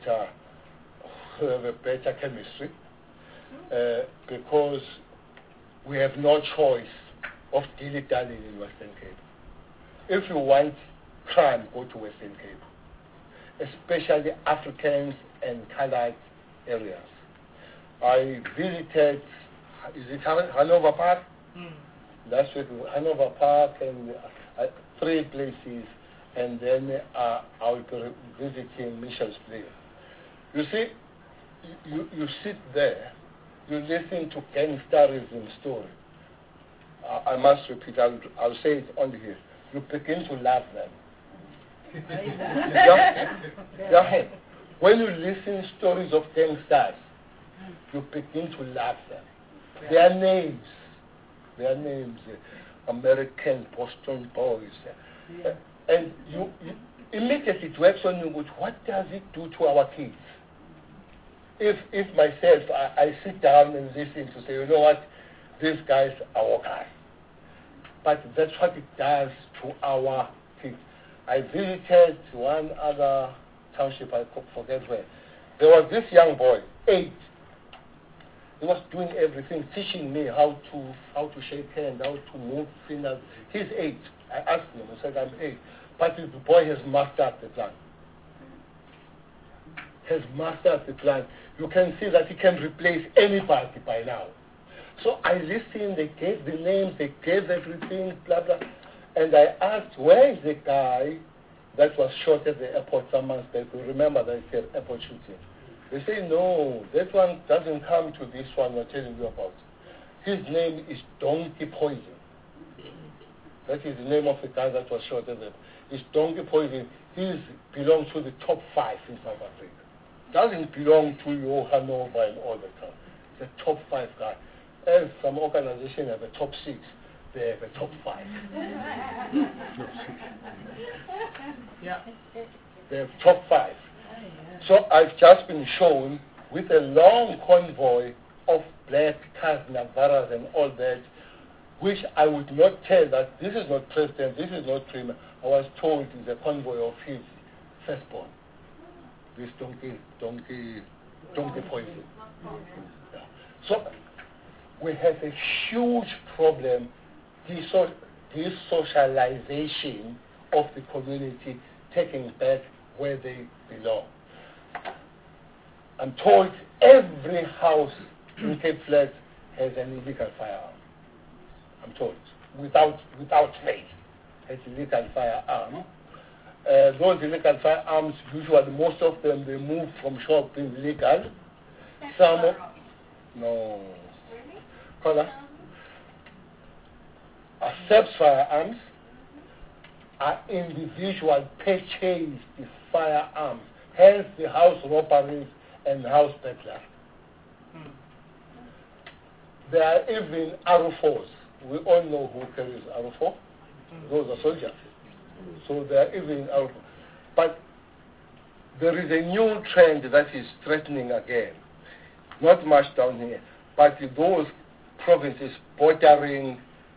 a better chemistry, because we have no choice of dilly-dallying in Western Cape. If you want crime, go to Western Cape, especially Africans and colored areas. I visited, is it Hanover Park? Last week, Hanover Park and 3 places, and then I'll be visiting Mitchell's Plain. You see, you sit there, you listen to gangsterism story. I must repeat, I'll say it only here. You begin to love them. Yeah. When you listen stories of gangsters, you begin to love them. Their names, American Boston boys. And you immediately it works on you with what does it do to our kids? If myself, I sit down and listen to say, you know what, these guys are our guys. But that's what it does to our kids. I visited one other township, I forget where. There was this young boy, 8. He was doing everything, teaching me how to shake hands, how to move fingers. He's 8. I asked him, I said, I'm 8. But the boy has mastered the plan. You can see that he can replace anybody by now. So I listened, they gave the names, they gave everything, blah, blah. And I asked, where is the guy that was shot at the airport some months back? You remember that it's an airport shooting. They say, no, that one doesn't come to this one we're telling you about. His name is Donkey Poison. That is the name of the guy that was shot at the It's Donkey Poison. He belongs to the top 5 in South Africa. Doesn't belong to your Hanover and all that stuff. It's a top 5 guy. As some organizations have a top 6, they have a top 5. Yeah. They have top 5. So I've just been shown with a long convoy of black cars, Navaras and all that, which I would not tell that this is not president, this is not premier. I was told it's a convoy of his firstborn. This donkey poison. Yeah. So we have a huge problem this socialization of the community taking back where they belong. I'm told every house in Cape Flats has an illegal firearm. I'm told, without fail, has illegal firearm. Those illegal firearms, usually most of them, they move from shop being legal. Some, no. Caller? Accepts firearms are individual purchased firearms, hence the house robberies and house burglary. There are even RO4s. We all know who carries RO4. Those are soldiers. So there are even RO4. But there is a new trend that is threatening again. Not much down here, but those provinces bordering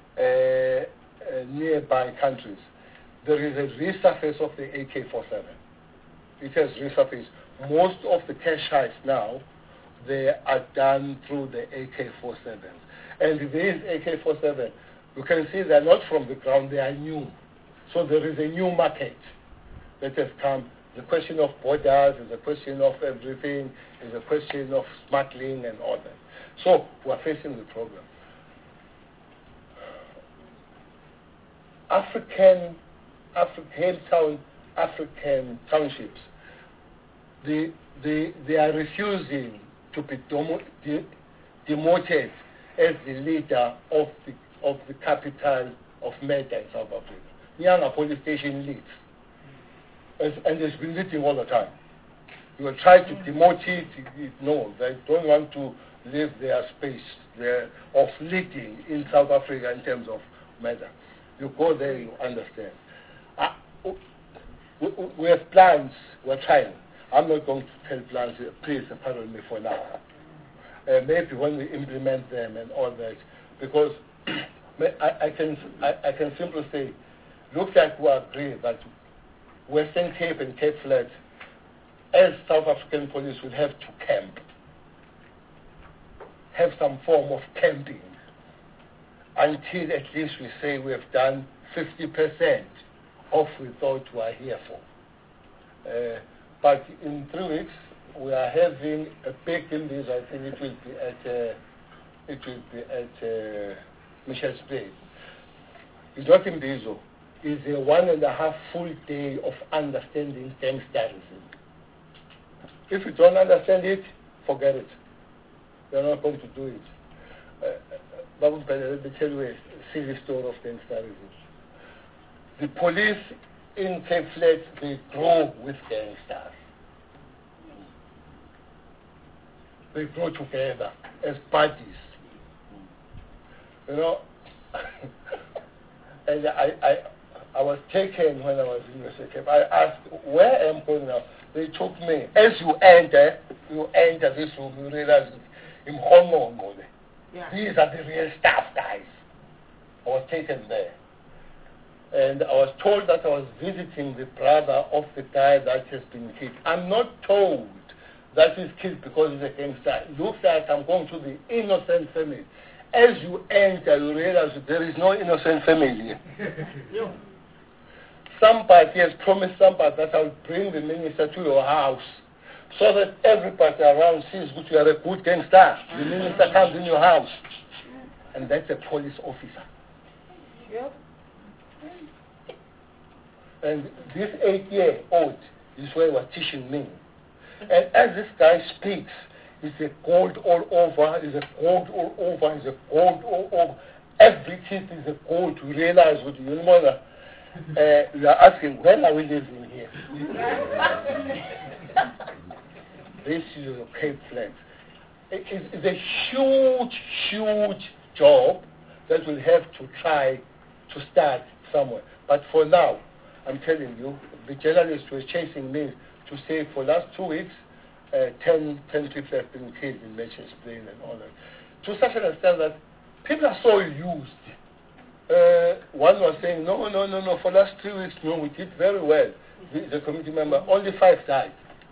nearby countries. There is a resurface of the AK-47. It has resurfaced. Most of the cash heists now, they are done through the AK-47s. And these AK-47, you can see they're not from the ground, they are new. So there is a new market that has come. The question of borders is a question of everything, is a question of smuggling and all that. So we're facing the problem. African townships, they are refusing to be demoted as the leader of the capital of murder in South Africa. Nyanga police station leads, and it's been leading all the time. You will try to demote it, no, they don't want to leave their space there of leading in South Africa in terms of murder. You go there, you understand. We have plans, we're trying. I'm not going to tell plans, please pardon me for now. Maybe when we implement them and all that, because I can simply say, looks like we agree that Western Cape and Cape Flats, as South African police, will have to camp, have some form of camping, until at least we say we have done 50% of what we thought we are here for. But in 3 weeks, we are having a big Imbizo. I think it will be at Michelle's Place. It's not Imbizo. It's a 1.5 full day of understanding gangsterism. If you don't understand it, forget it. You're not going to do it. Babu Mpele, let me tell you a silly story of gangsterism. The police in Cape Flats, they grow with gangsters. They grow together as buddies. You know, and I was taken when I was in University Cape. I asked, where am I going now? They took me. As you enter this room, you realize in Hong Kong, these are the real staff guys. I was taken there. And I was told that I was visiting the brother of the guy that has been killed. I'm not told that he's killed because he's a gangster. It looks like I'm going to the innocent family. As you enter, you realize that there is no innocent family. Somebody has promised somebody that I'll bring the minister to your house so that everybody around sees that you are a good gangster. The minister comes in your house. And that's a police officer. Yep. And this 8-year-old is where he was teaching me. And as this guy speaks, it's a gold all over, it's a gold all over, it's a gold all over. Every teeth is a gold. We realize what you know. We are asking, when are we living here? This is a Cape Flats. It's a huge, huge job that we'll have to try to start somewhere. But for now, I'm telling you, the journalists were chasing me to say for last 2 weeks, 10 people have been killed in Mitchell's Plain and all that. To such an extent that people are so used. One was saying, no, for last 3 weeks, no, we did very well. The committee member, only 5 died.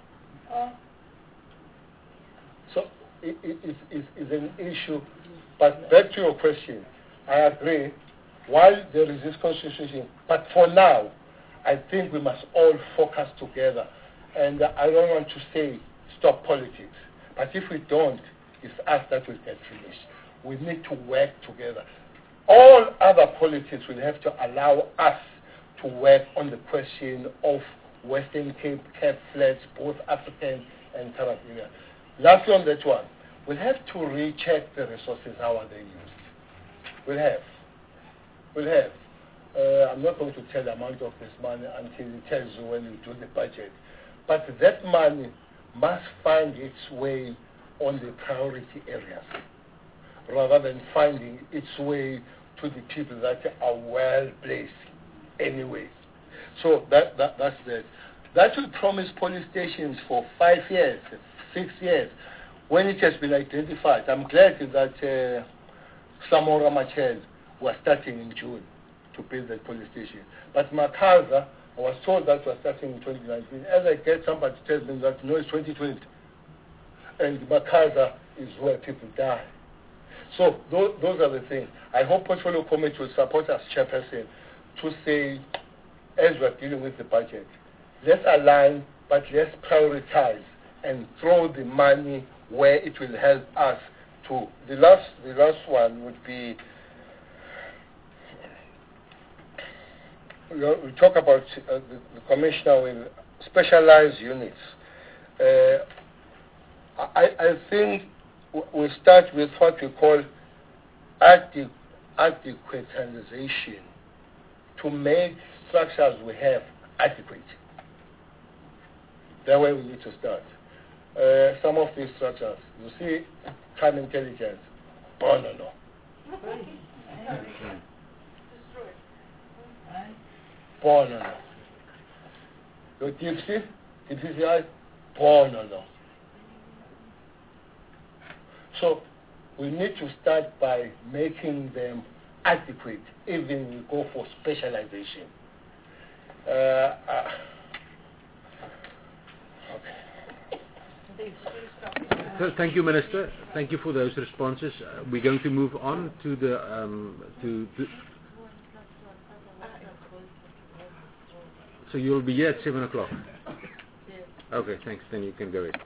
So it's an issue. But back to your question, I agree. while there is this constitution, but for now, I think we must all focus together. And I don't want to say stop politics, but if we don't, it's us that will get finished. We need to work together. All other politics will have to allow us to work on the question of Western Cape flats, both African and Caribbean. Lastly on that one, we'll have to recheck the resources, how are they used. We'll have. I'm not going to tell the amount of this money until it tells you when you do the budget. But that money must find its way on the priority areas, rather than finding its way to the people that are well placed anyway. So that's that. That will promise police stations for 5 years, 6 years, when it has been identified. I'm glad that Samora Machel was starting in June to build that police station. But Makaza, I was told that was starting in 2019. As I get somebody to tell me that, no, it's 2020. And Makaza is where people die. So those are the things. I hope Portfolio Committee will support us, Chairperson, to say, as we're dealing with the budget, let's align, but let's prioritize and throw the money where it will help us to. The last one would be, we talk about the commissioner with specialized units. I think we start with what we call adequatization, to make structures we have adequate. That's where we need to start. Some of these structures, you see, crime intelligence, no. No. Your DPCI, no. So we need to start by making them adequate, even we go for specialization. So thank you, Minister. Thank you for those responses. We're going to move on to the so you'll be here at 7 o'clock. Okay, thanks. Then you can go ahead.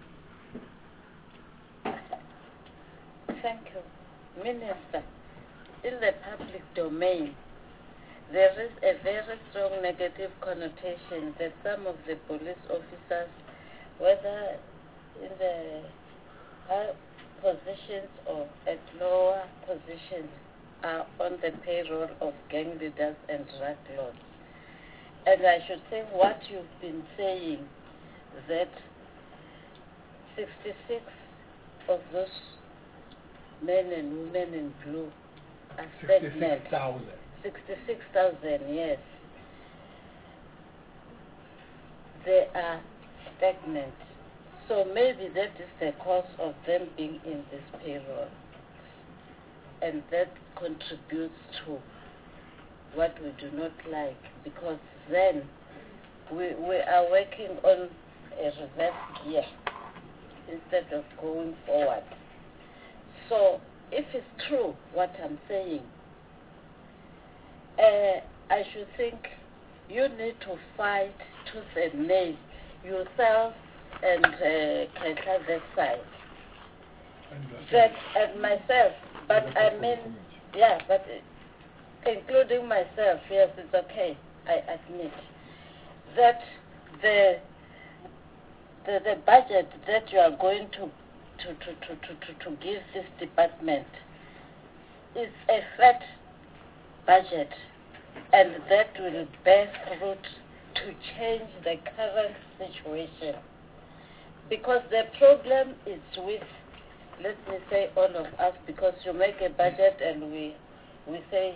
Thank you. Minister, in the public domain, there is a very strong negative connotation that some of the police officers, whether in the high positions or at lower positions, are on the payroll of gang leaders and drug lords. And I should say what you've been saying, that 66 of those men and women in blue are stagnant. 66,000, yes. They are stagnant. So maybe that is the cause of them being in this payroll. And that contributes to what we do not like, because then we are working on a reverse gear instead of going forward. So if it's true what I'm saying, I should think you need to fight tooth and nail yourself and Kaisa that side. And myself, but I mean, yeah, but including myself, yes, it's okay, I admit, that the budget that you are going to give this department is a fat budget, and that will bear fruit to change the current situation. Because the problem is with, let me say, all of us, because you make a budget and we say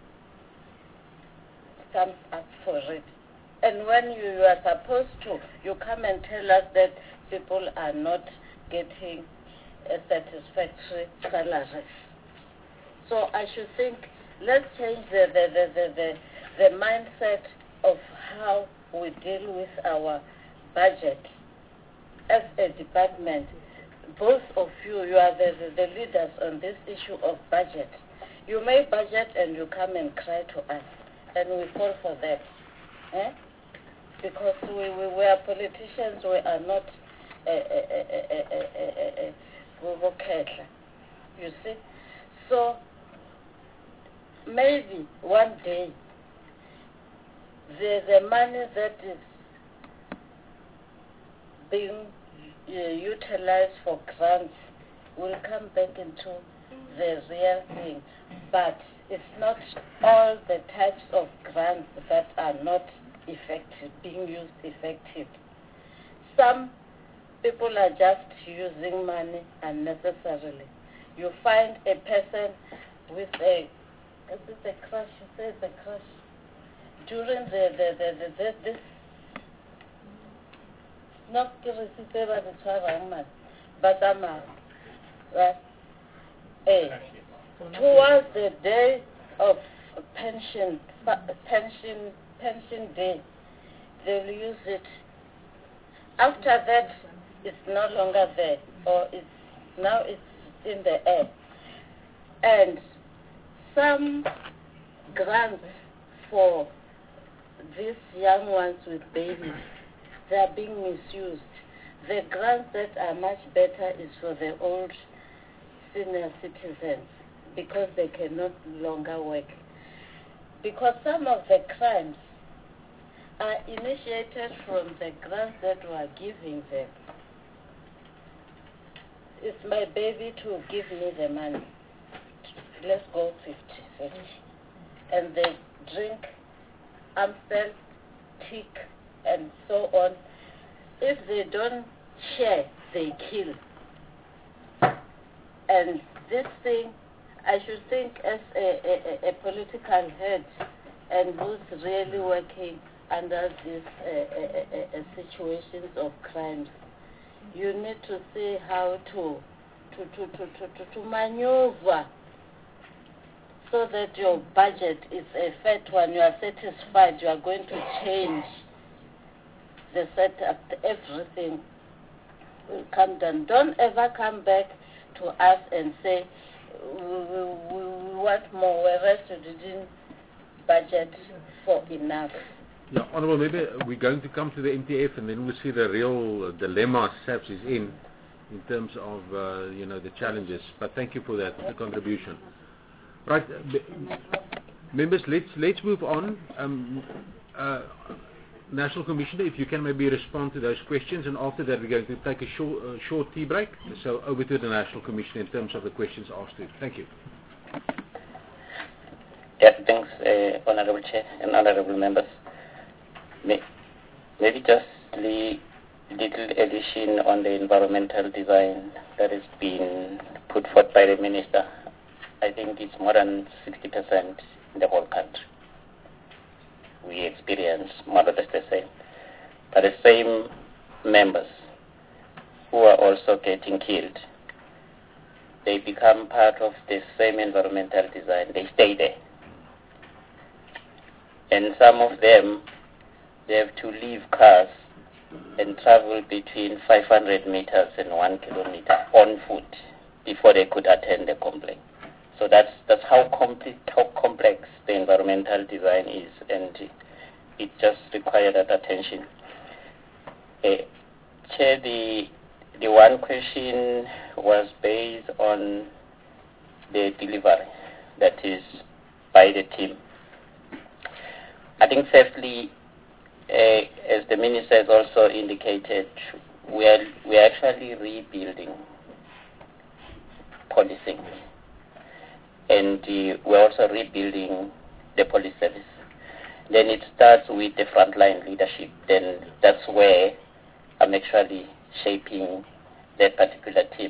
thumbs up for it. And when you are supposed to, you come and tell us that people are not getting a satisfactory salary. So I should think, let's change the mindset of how we deal with our budget as a department. Both of you are the leaders on this issue of budget. You may budget and you come and cry to us, and we fall for that. Because we are politicians, we are not you see. So maybe one day the money that is being utilized for grants will come back into the real thing. But it's not all the types of grants that are not effective, being used effective. Some people are just using money unnecessarily. You find a person with a crush, you say it's a crush. During this not but towards the day of pension day, they'll use it. After that, it's no longer there, or it's in the air. And some grants for these young ones with babies, they are being misused. The grants that are much better is for the old senior citizens, because they can no longer work. Because some of the crimes are initiated from the grants that we are giving them. It's my baby to give me the money. Let's go 50-50. And they drink Amstel, tick, and so on. If they don't share, they kill. And this thing, I should think as a political head and who's really working under these situations of crimes, you need to see how to maneuver so that your budget is a fat one. You are satisfied. You are going to change the setup. Everything will come down. Don't ever come back to us and say we want more, whereas you didn't budget for enough. Yeah, Honourable, maybe we're going to come to the MTF and then we'll see the real dilemma SAPS is in terms of the challenges. But thank you for that contribution. Right, members, let's move on. National Commissioner, if you can maybe respond to those questions, and after that we're going to take a short tea break. So over to the National Commissioner in terms of the questions asked to. Thank you. Yes, thanks, Honourable Chair and Honourable members. Maybe just a little addition on the environmental design that has been put forth by the Minister. I think it's more than 60% in the whole country. We experience more or less the same. But the same members who are also getting killed, they become part of the same environmental design. They stay there. And some of them, they have to leave cars and travel between 500 meters and 1 kilometer on foot before they could attend the complaint. So that's how complex the environmental design is, and it just requires that attention. Chair, the one question was based on the delivery that is by the team. I think safely, as the Minister has also indicated, we are actually rebuilding policing. And we're also rebuilding the police service. Then it starts with the frontline leadership. Then that's where I'm actually shaping that particular team.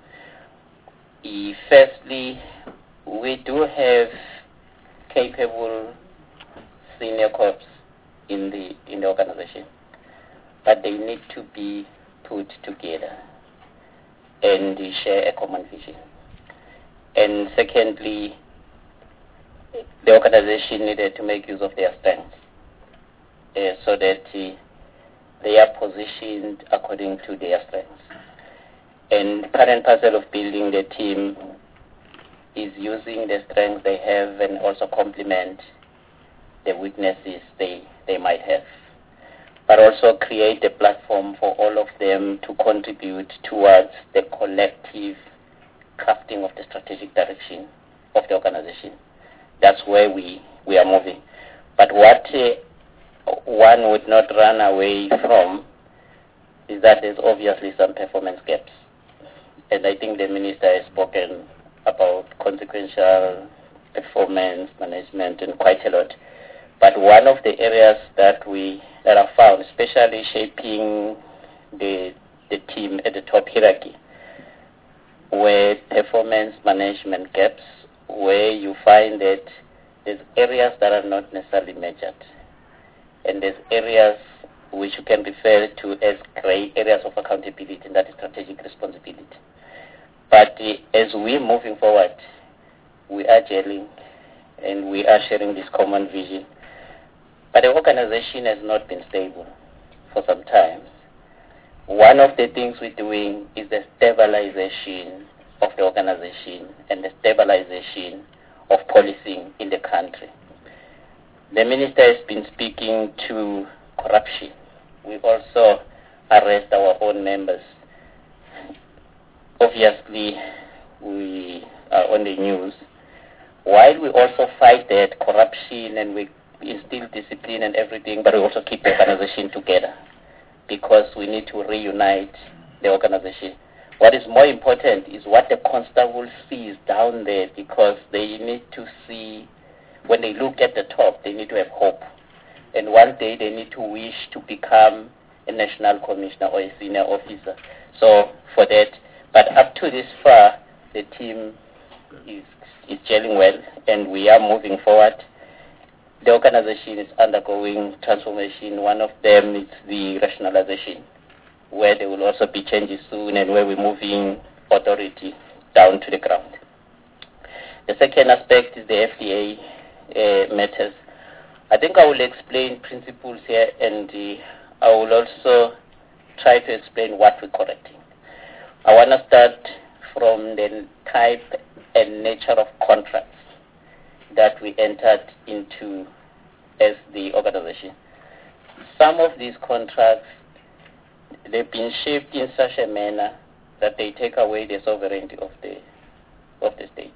Firstly, we do have capable senior corps in the organization, but they need to be put together and share a common vision. And secondly, the organization needed to make use of their strengths so that they are positioned according to their strengths. And part and parcel of building the team is using the strengths they have and also complement the weaknesses they might have, but also create a platform for all of them to contribute towards the collective crafting of the strategic direction of the organization. That's where we are moving. But what one would not run away from is that there's obviously some performance gaps. And I think the minister has spoken about consequential performance management and quite a lot. But one of the areas that are found, especially shaping the team at the top hierarchy, where performance management gaps, where you find that there's areas that are not necessarily measured, and there's areas which you can refer to as gray areas of accountability, and that is strategic responsibility. But as we're moving forward, we are gelling and we are sharing this common vision. But the organization has not been stable for some time. One of the things we're doing is the stabilization of the organization and the stabilization of policing in the country. The minister has been speaking to corruption. We also arrest our own members. Obviously, we are on the news. While we also fight that corruption and we instill discipline and everything, but we also keep the organization together because we need to reunite the organization. What is more important is what the constable sees down there, because they need to see, when they look at the top, they need to have hope. And one day they need to wish to become a national commissioner or a senior officer. So for that, but up to this far, the team is gelling well and we are moving forward. The organization is undergoing transformation. One of them is the rationalization, where there will also be changes soon and where we're moving authority down to the ground. The second aspect is the FDA matters. I think I will explain principles here, and I will also try to explain what we're correcting. I want to start from the type and nature of contracts that we entered into as the organization. Some of these contracts, they've been shaped in such a manner that they take away the sovereignty of the state.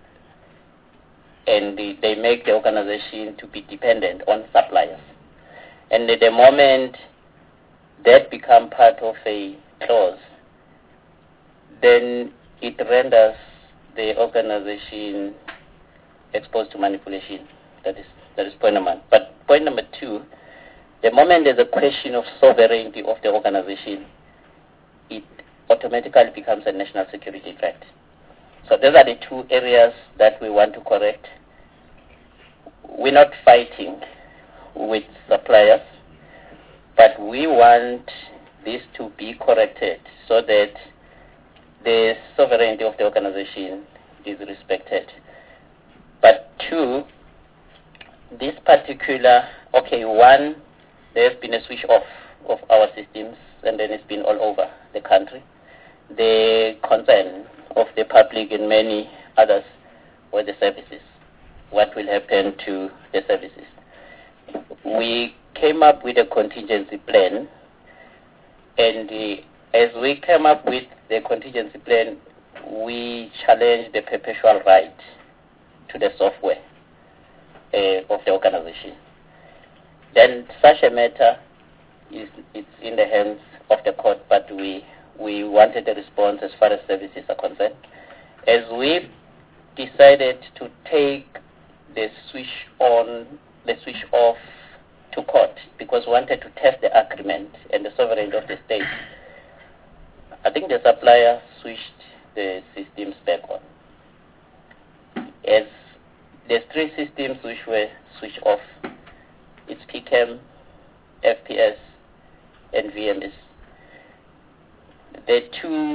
And they make the organization to be dependent on suppliers. And at the moment that become part of a clause, then it renders the organization exposed to manipulation. That is point number one. But point number two, the moment there's a question of sovereignty of the organization, it automatically becomes a national security threat. So those are the two areas that we want to correct. We're not fighting with suppliers, but we want this to be corrected so that the sovereignty of the organization is respected. But two, this particular, one, there's been a switch off of our systems, and then it's been all over the country. The concern of the public and many others were the services. What will happen to the services? We came up with a contingency plan, and as we came up with the contingency plan, we challenged the perpetual right to the software of the organization. Then such a matter it's in the hands of the court, but we wanted a response as far as services are concerned. As we decided to take the switch off to court, because we wanted to test the agreement and the sovereignty of the state, I think the supplier switched the systems back on. As there's three systems which were switched off. It's PCAM, FPS, and VMS. The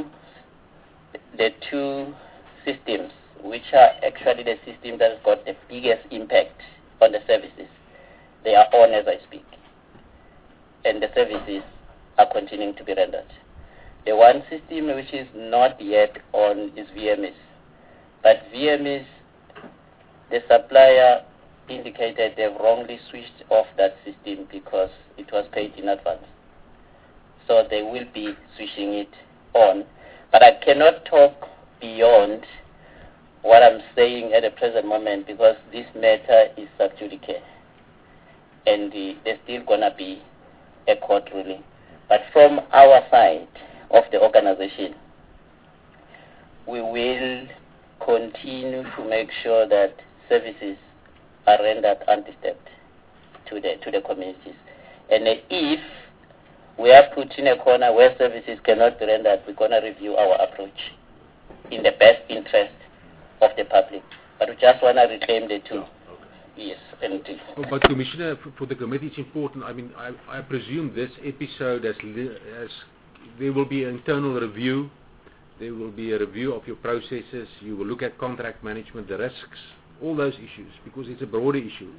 two systems which are actually the system that has got the biggest impact on the services, they are on as I speak. And the services are continuing to be rendered. The one system which is not yet on is VMS. But VMS, the supplier indicated they've wrongly switched off that system because it was paid in advance. So they will be switching it on. But I cannot talk beyond what I'm saying at the present moment because this matter is sub judice. And there's still going to be a court ruling. But from our side of the organization, we will continue to make sure that services are rendered undisturbed to the communities. And if we are put in a corner where services cannot be rendered, we're going to review our approach in the best interest of the public. But we just want to reclaim the two. Yes. But Commissioner, for the committee, it's important. I mean, I presume this episode there will be an internal review. There will be a review of your processes. You will look at contract management, the risks, all those issues, because it's a broader issue.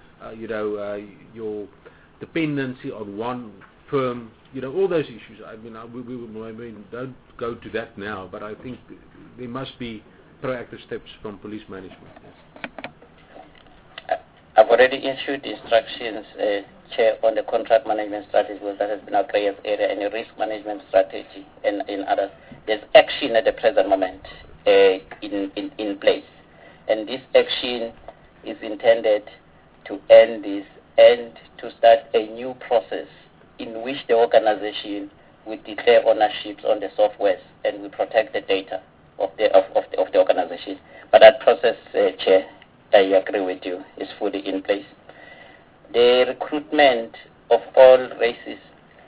Your dependency on one firm, all those issues. I mean, we don't go to that now, but I think there must be proactive steps from police management. Yes. I've already issued instructions, Chair, on the contract management strategy that has been our prayers area and the risk management strategy and in others. There's action at the present moment in place. And this action is intended to end this and to start a new process in which the organization will declare ownerships on the softwares and will protect the data of the organization. But that process, Chair, I agree with you, is fully in place. The recruitment of all races,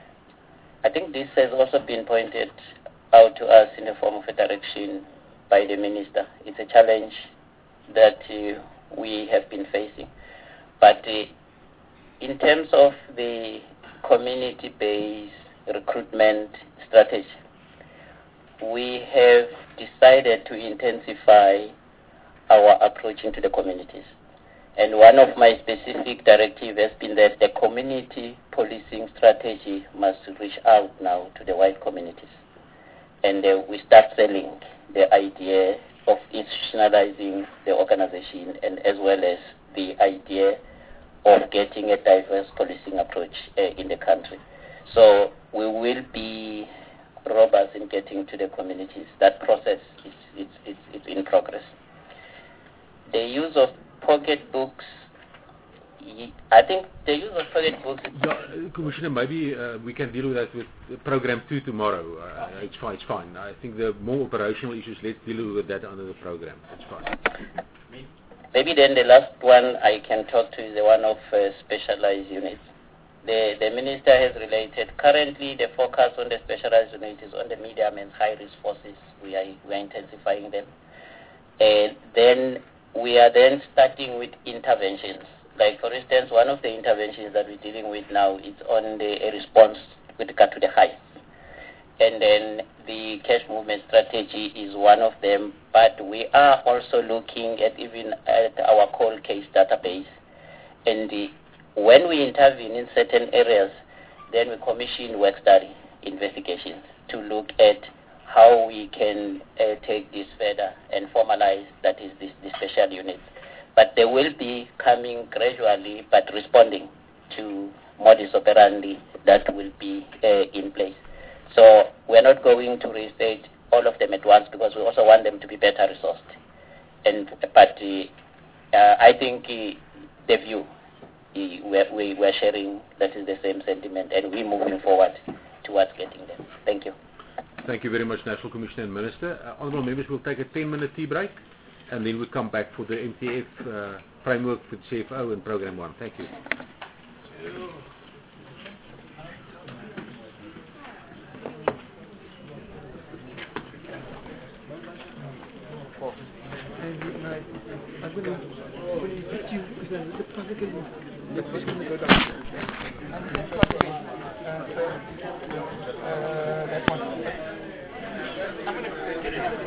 I think this has also been pointed out to us in the form of a direction by the Minister. It's a challenge that we have been facing. But in terms of the community-based recruitment strategy, we have decided to intensify our approach into the communities. And one of my specific directives has been that the community policing strategy must reach out now to the white communities. And we start selling the idea of institutionalizing the organization and as well as the idea of getting a diverse policing approach in the country. So we will be robust in getting to the communities. That process is in progress. The use of pocketbooks, I think the use of pocketbooks... Commissioner, maybe we can deal with that with Program 2 tomorrow. It's fine. I think the more operational issues, let's deal with that under the program. It's fine. Maybe then the last one I can talk to is the one of specialized units. The Minister has related, currently the focus on the specialized units is on the medium and high risk forces. We are intensifying them. And then we are then starting with interventions. Like for instance, one of the interventions that we're dealing with now is on a response with regard to the heights. And then the cash movement strategy is one of them, but we are also looking at even at our cold case database. And when we intervene in certain areas, then we commission work study investigations to look at how we can take this further and formalize, that is, the special units. But they will be coming gradually, but responding to modus operandi that will be in place. So we're not going to restate all of them at once because we also want them to be better resourced. But I think the view we're sharing, that is the same sentiment, and we're moving forward towards getting them. Thank you. Thank you very much, National Commissioner and Minister. Honourable members, we'll take a 10-minute tea break, and then we'll come back for the MTF framework for the CFO and Program 1. Thank you. I'm going to put you because the public is going to go down. That one. I'm going to